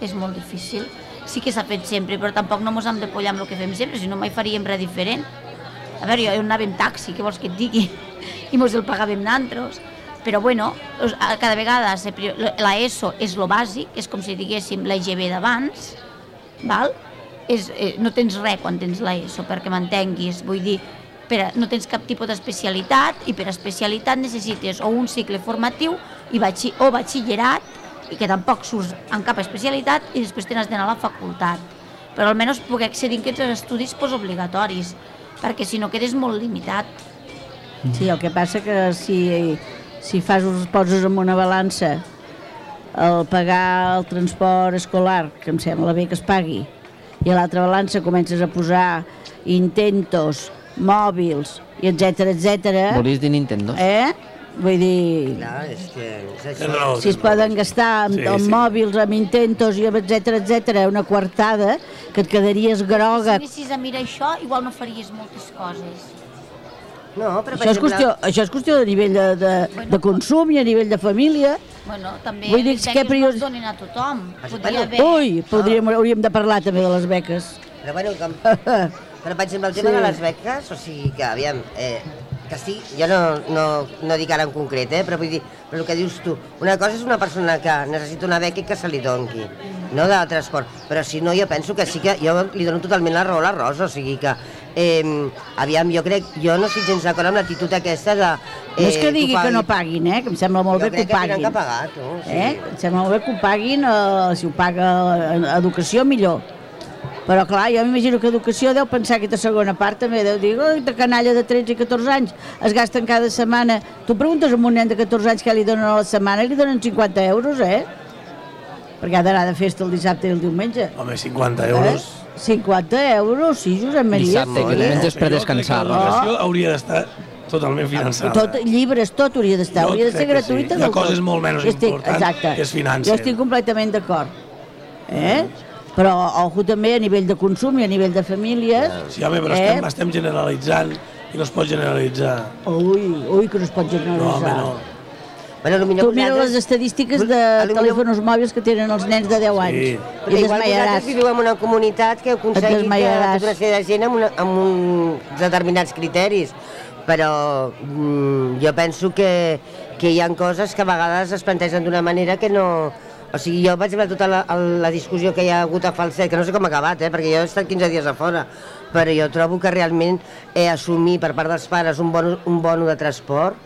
Sí que s'ha fet sempre, però tampoc no ens hem de pollar amb el que fem sempre, si no mai faríem res diferent. A veure, jo anava en taxi, què vols que et digui? I mos el pagàvem nosaltres. Però bueno, cada vegada l'ESO és lo bàsic, és com si diguéssim la EGB d'abans, val? No tens res quan tens l'ESO, perquè m'entenguis, vull dir, no tens cap tipus d'especialitat i per especialitat necessites o un cicle formatiu o batxillerat, i que tampoc surts en cap especialitat i després tens d'anar a la facultat. Però almenys poder accedir a aquests estudis postobligatoris, perquè si no quedes molt limitat. Sí, el que passa que si poses en una balança el pagar el transport escolar, que em sembla bé que es pagui, i a l'altra balança comences a posar intentos, mòbils, i etcètera. Volies dir Nintendo? Vull dir, Clar, és que és això. si es poden gastar amb mòbils, amb intentos i etcètera, una quartada, que et quedaries groga. Si anessis a mirar això, igual no faries moltes coses. No, però per Això és qüestió de nivell de consum i a nivell de família. Bueno, també Vull dir les que beques no es donen a tothom. Hauríem de parlar també de les beques. Però bueno, però per exemple, el tema de les beques, o sigui que, aviam, que sí, jo no dic ara en concret, però vull dir, però el que dius tu, una cosa és una persona que necessita una beca i que se li doni, no de transport, però si no, jo penso que sí que jo li dono totalment la raó a la Rosa, o sigui que, aviam, jo no estic gens d'acord amb l'actitud aquesta de... No és que digui que no paguin, que em sembla molt bé que ho paguin. Jo crec que tenen que pagar, tu. Em sembla molt bé que ho paguin, si ho paga educació, millor. Però clar, jo m'imagino que educació deu pensar aquesta segona part també, deu dir, de canalla de 13 i 14 anys es gasten cada setmana. Tu preguntes a un nen de 14 anys què li donen a la setmana i li donen 50 euros, perquè ha d'anar de festa el dissabte i el diumenge. Home, 50 euros. 50 euros, sí, Josep Maria. Dissabte, que diumenge és per descansar. L'educació hauria d'estar totalment finançada. Llibres, tot hauria d'estar, hauria de ser gratuïta. Hi ha coses molt menys importants que es financen. Jo estic completament d'acord. Però, ojo, també a nivell de consum i a nivell de famílies... Sí, home, però estem generalitzant i no es pot generalitzar. Ui, que no es pot generalitzar. No, home, no. Tu mira les estadístiques de telèfons mòbils que tenen els nens de 10 anys. Perquè igual vosaltres viviu en una comunitat que heu aconseguit tota una sèrie de gent amb uns determinats criteris, però jo penso que hi ha coses que a vegades es plantegen d'una manera que no... O sigui, jo, per exemple, tota la discussió que hi ha hagut a Falset, que no sé com ha acabat, perquè jo he estat 15 dies a fora, però jo trobo que realment assumir per part dels pares un bono de transport,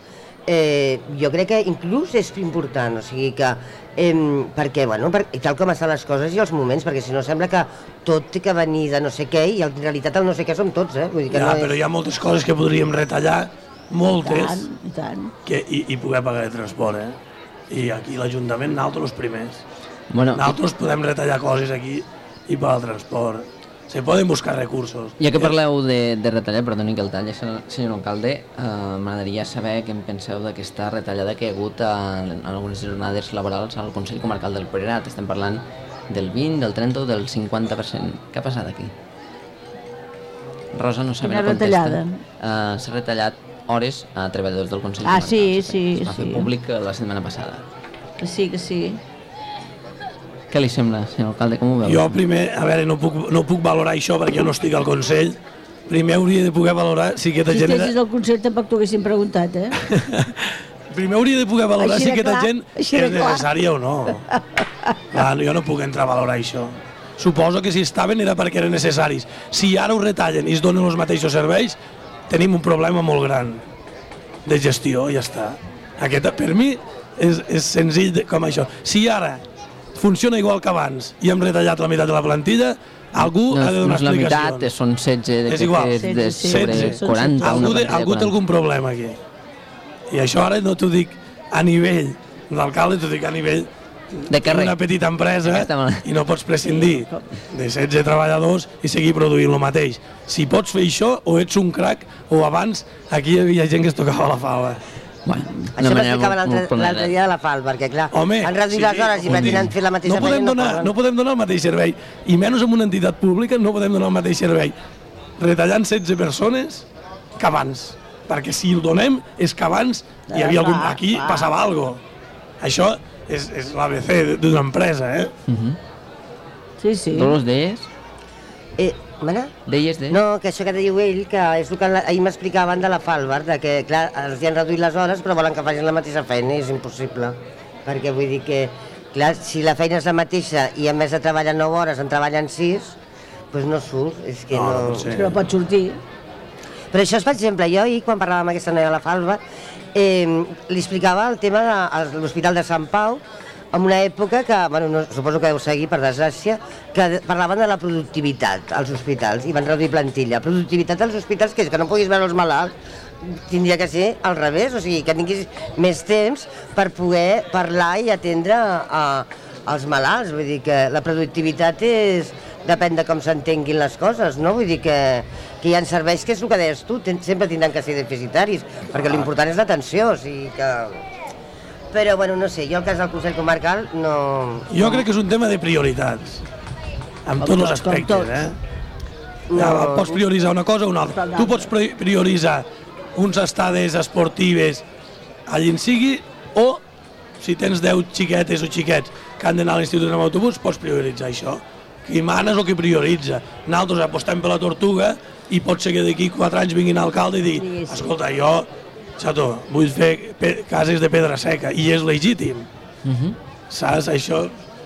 jo crec que inclús és important, o sigui que, perquè, bueno, tal com estan les coses i els moments, perquè si no sembla que tot té que venir de no sé què, i en realitat el no sé què som tots, vull dir que no és... Però hi ha moltes coses que podríem retallar, moltes, I tant. I poder pagar el transport, I aquí l'Ajuntament, nosaltres els primers. Nosaltres podem retallar coses aquí i pagar el transport. Se poden buscar recursos. Ja que parleu de retallar, perdoni que el tall, senyor alcalde, m'agradaria saber què en penseu d'aquesta retallada que hi ha hagut en algunes jornades laborals al Consell Comarcal del Priorat. Estem parlant del 20, del 30 o del 50%. Què ha passat aquí? Rosa, no saben Quina a contesta. retallada? S'ha retallat hores a treballadors del Consell Ah, Comarcal. sí. Es va fer públic la setmana passada. Que sí. Què li sembla, senyor alcalde, com ho veu? Jo primer, a veure, no puc valorar això perquè jo no estic al Consell. Primer hauria de poder valorar si aquesta Si gent... estessis al Consell tampoc t'ho haguessin preguntat, eh? Primer hauria de poder valorar Així si de aquesta clar, gent així és de clar. necessària o no. Clar, jo no puc entrar a valorar això. Suposo que si estaven era perquè eren necessaris. Si ara ho retallen i es donen els mateixos serveis, tenim un problema molt gran de gestió, ja està. Aquest, per mi, és senzill com això. Si ara funciona igual que abans i hem retallat la meitat de la plantilla, algú ha de donar la explicacions. meitat, són 16 És igual. de sobre 16. 40. Algú té algun problema aquí. I això ara no t'ho dic a nivell d'alcalde, t'ho dic a nivell de carrer. d'una petita empresa i no pots prescindir de 16 treballadors i seguir produint el mateix. Si pots fer això, o ets un crac, o abans aquí hi havia gent que es tocava la falva. Bueno, Això m'explicava l'altre dia de la FAL, perquè clar, Home, han reduït les hores i pretenen fer la mateixa feina. No podem donar el mateix servei, i menys en una entitat pública no podem donar el mateix servei retallant 16 persones que abans, perquè si el donem és que abans hi havia algun... Aquí passava alguna cosa. Això és l'ABC d'una empresa, eh? Sí. Tu els deies? Deies de? No, que això que diu ell, que és el que ahir m'explicaven de la Falvar, de que, clar, els hi han reduït les hores, però volen que facin la mateixa feina, i és impossible. Perquè vull dir que, clar, si la feina és la mateixa i a més de treballar 9 hores en treballen 6, doncs no surt, és que no... Però pot sortir. Però això és, per exemple, jo ahir, quan parlava amb aquesta noia de la Falva, li explicava el tema de l'Hospital de Sant Pau, en una època que, bueno, no, suposo que deu seguir, per desgràcia, que parlaven de la productivitat als hospitals i van reduir plantilla. Productivitat als hospitals, que és que no puguis veure els malalts, tindria que ser al revés, o sigui, que tinguis més temps per poder parlar i atendre als malalts. Vull dir que la productivitat depèn de com s'entenguin les coses, no? Vull dir que hi ha serveis que és el que deies tu, sempre tindran que ser deficitaris, perquè l'important és l'atenció, o sigui que... Però, bueno, no sé, jo el cas del Consell Comarcal no... Jo crec que és un tema de prioritats, amb tots els aspectes, eh? Ja, pots prioritzar una cosa o una altra. Tu pots prioritzar uns estades esportives allí en sigui, o si tens 10 xiquetes o xiquets que han d'anar a l'institut amb autobús, pots prioritzar això. Qui manes o qui prioritza. Nosaltres apostem per la Tortuga i pot ser que d'aquí 4 anys vinguin alcalde i digui, escolta, jo, xato, vull fer cases de pedra seca, i és legítim. Saps? Això,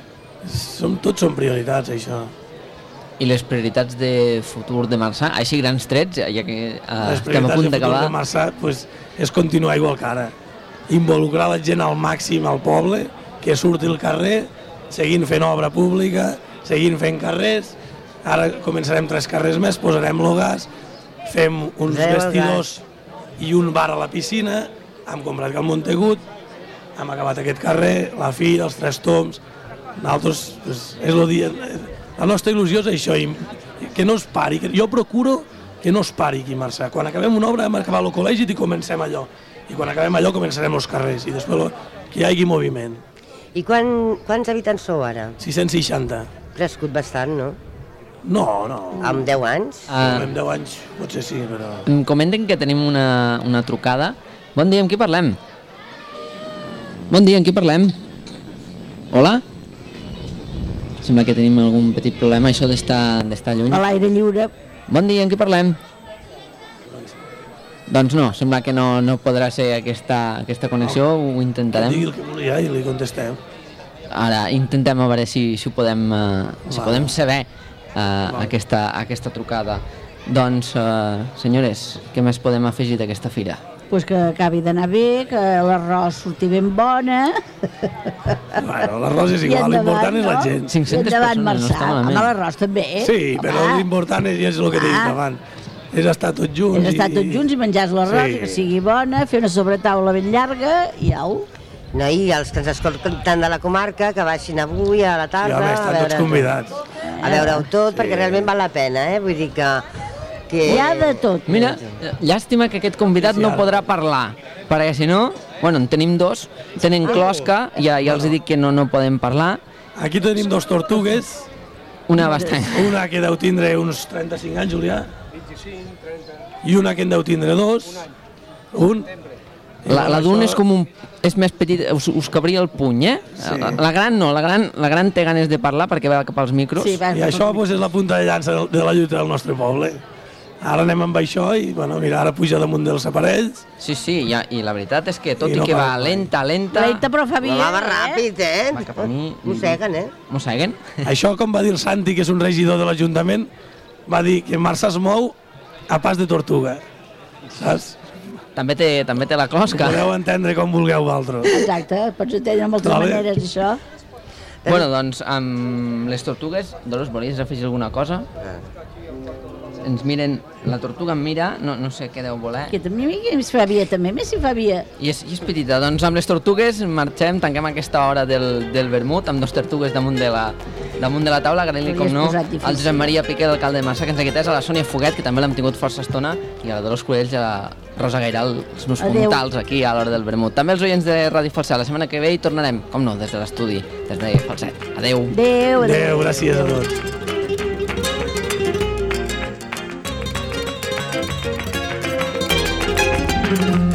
tots són prioritats, això. I les prioritats de futur de Marçà, així grans trets, ja que estem a punt d'acabar... Les prioritats de futur de Marçà és continuar igual que ara. Involucrar la gent al màxim al poble, que surti al carrer, seguint fent obra pública, seguint fent carrers. Ara començarem 3 carrers més, posarem el gas, fem uns vestidors i un bar a la piscina, hem comprat el Montegut, hem acabat aquest carrer, la Fira, els 3 toms. Nosaltres, és el dia... La nostra il·lusió és això, que no es pari. Jo procuro que no es pari aquí a Marçà. Quan acabem una obra hem acabat el col·legi i comencem allò. I quan acabem allò començarem els carrers i després que hi hagi moviment. I quants habitants sou ara? 660. Crescut bastant, no? No. Amb 10 anys? Amb 10 anys potser sí, però... Em comenten que tenim una trucada. Bon dia, amb qui parlem? Bon dia, amb qui parlem? Hola? Sembla que tenim algun petit problema, això d'estar lluny. A l'aire lliure. Bon dia, amb qui parlem? Doncs no, sembla que no podrà ser aquesta connexió, ho intentarem. Digui el que volia i li contestem. Ara intentem a veure si podem saber aquesta trucada. Doncs, senyores, què més podem afegir d'aquesta fira? Pues que acabi d'anar bé, que l'arròs surti ben bona. Bueno, l'arròs és igual, l'important és la gent. 500 persones, no està malament. Home, l'arròs també. Sí, però l'important és el que t'he dit abans. És estar tots junts. És estar tots junts i menjar l'arròs, que sigui bona, fer una sobretaula ben llarga i au. No, i els que ens escolten de la comarca, que baixin avui a la tarda... Ja, estan tots convidats. A veure-ho tot, perquè realment val la pena, Vull dir que... Hi ha de tot. Mira, llàstima que aquest convidat no podrà parlar, perquè si no, bueno, en tenim 2, tenen closca, ja els dic que no podem parlar. Aquí tenim 2 tortugues. Una bastant. Una que deu tindre uns 35 anys, Julià. 25, 30... I una que en deu tindre 2. Un. La d'un és com un... és més petit, us cabria el puny, eh? Sí. La gran no, la gran té ganes de parlar perquè va cap als micros. Sí, va, I això pues, és la punta de llança de la lluita del nostre poble. Ara anem amb això i, bueno, mira, ara puja damunt dels aparells. Sí, i la veritat és que tot I i no que va para. lenta... Lenta però fa bien, Va ràpid, Va cap a mi. Mosseguen, Mosseguen? Això, com va dir el Santi, que és un regidor de l'Ajuntament, va dir que Marçà es mou a pas de tortuga, saps? També té la closca. Podeu entendre com vulgueu vosaltres. Exacte, pots entendre de moltes Vale. maneres, això. Bueno, doncs, amb les tortugues, Dolors, volies afegir alguna cosa? Ens miren, la tortuga em mira, no sé què deu voler. Que també m'hi fa via, també m'hi fa via. I és petita, doncs amb les tortugues marxem, tanquem aquesta hora del vermut amb 2 tortugues damunt de la taula, agraint-li com no al Josep Maria Piqué, l'alcalde de Marçà, que ens ha quitès, a la Sònia Foguet, que també l'hem tingut força estona, i a la Dolors Cruells i a la Rosa Gairal, els meus puntals aquí a l'hora del vermut. També els oients de Ràdio Falset, la setmana que ve hi tornarem, com no, des de l'estudi, des de Falset. Adeu. Adeu, gràcies a tots. Thank you.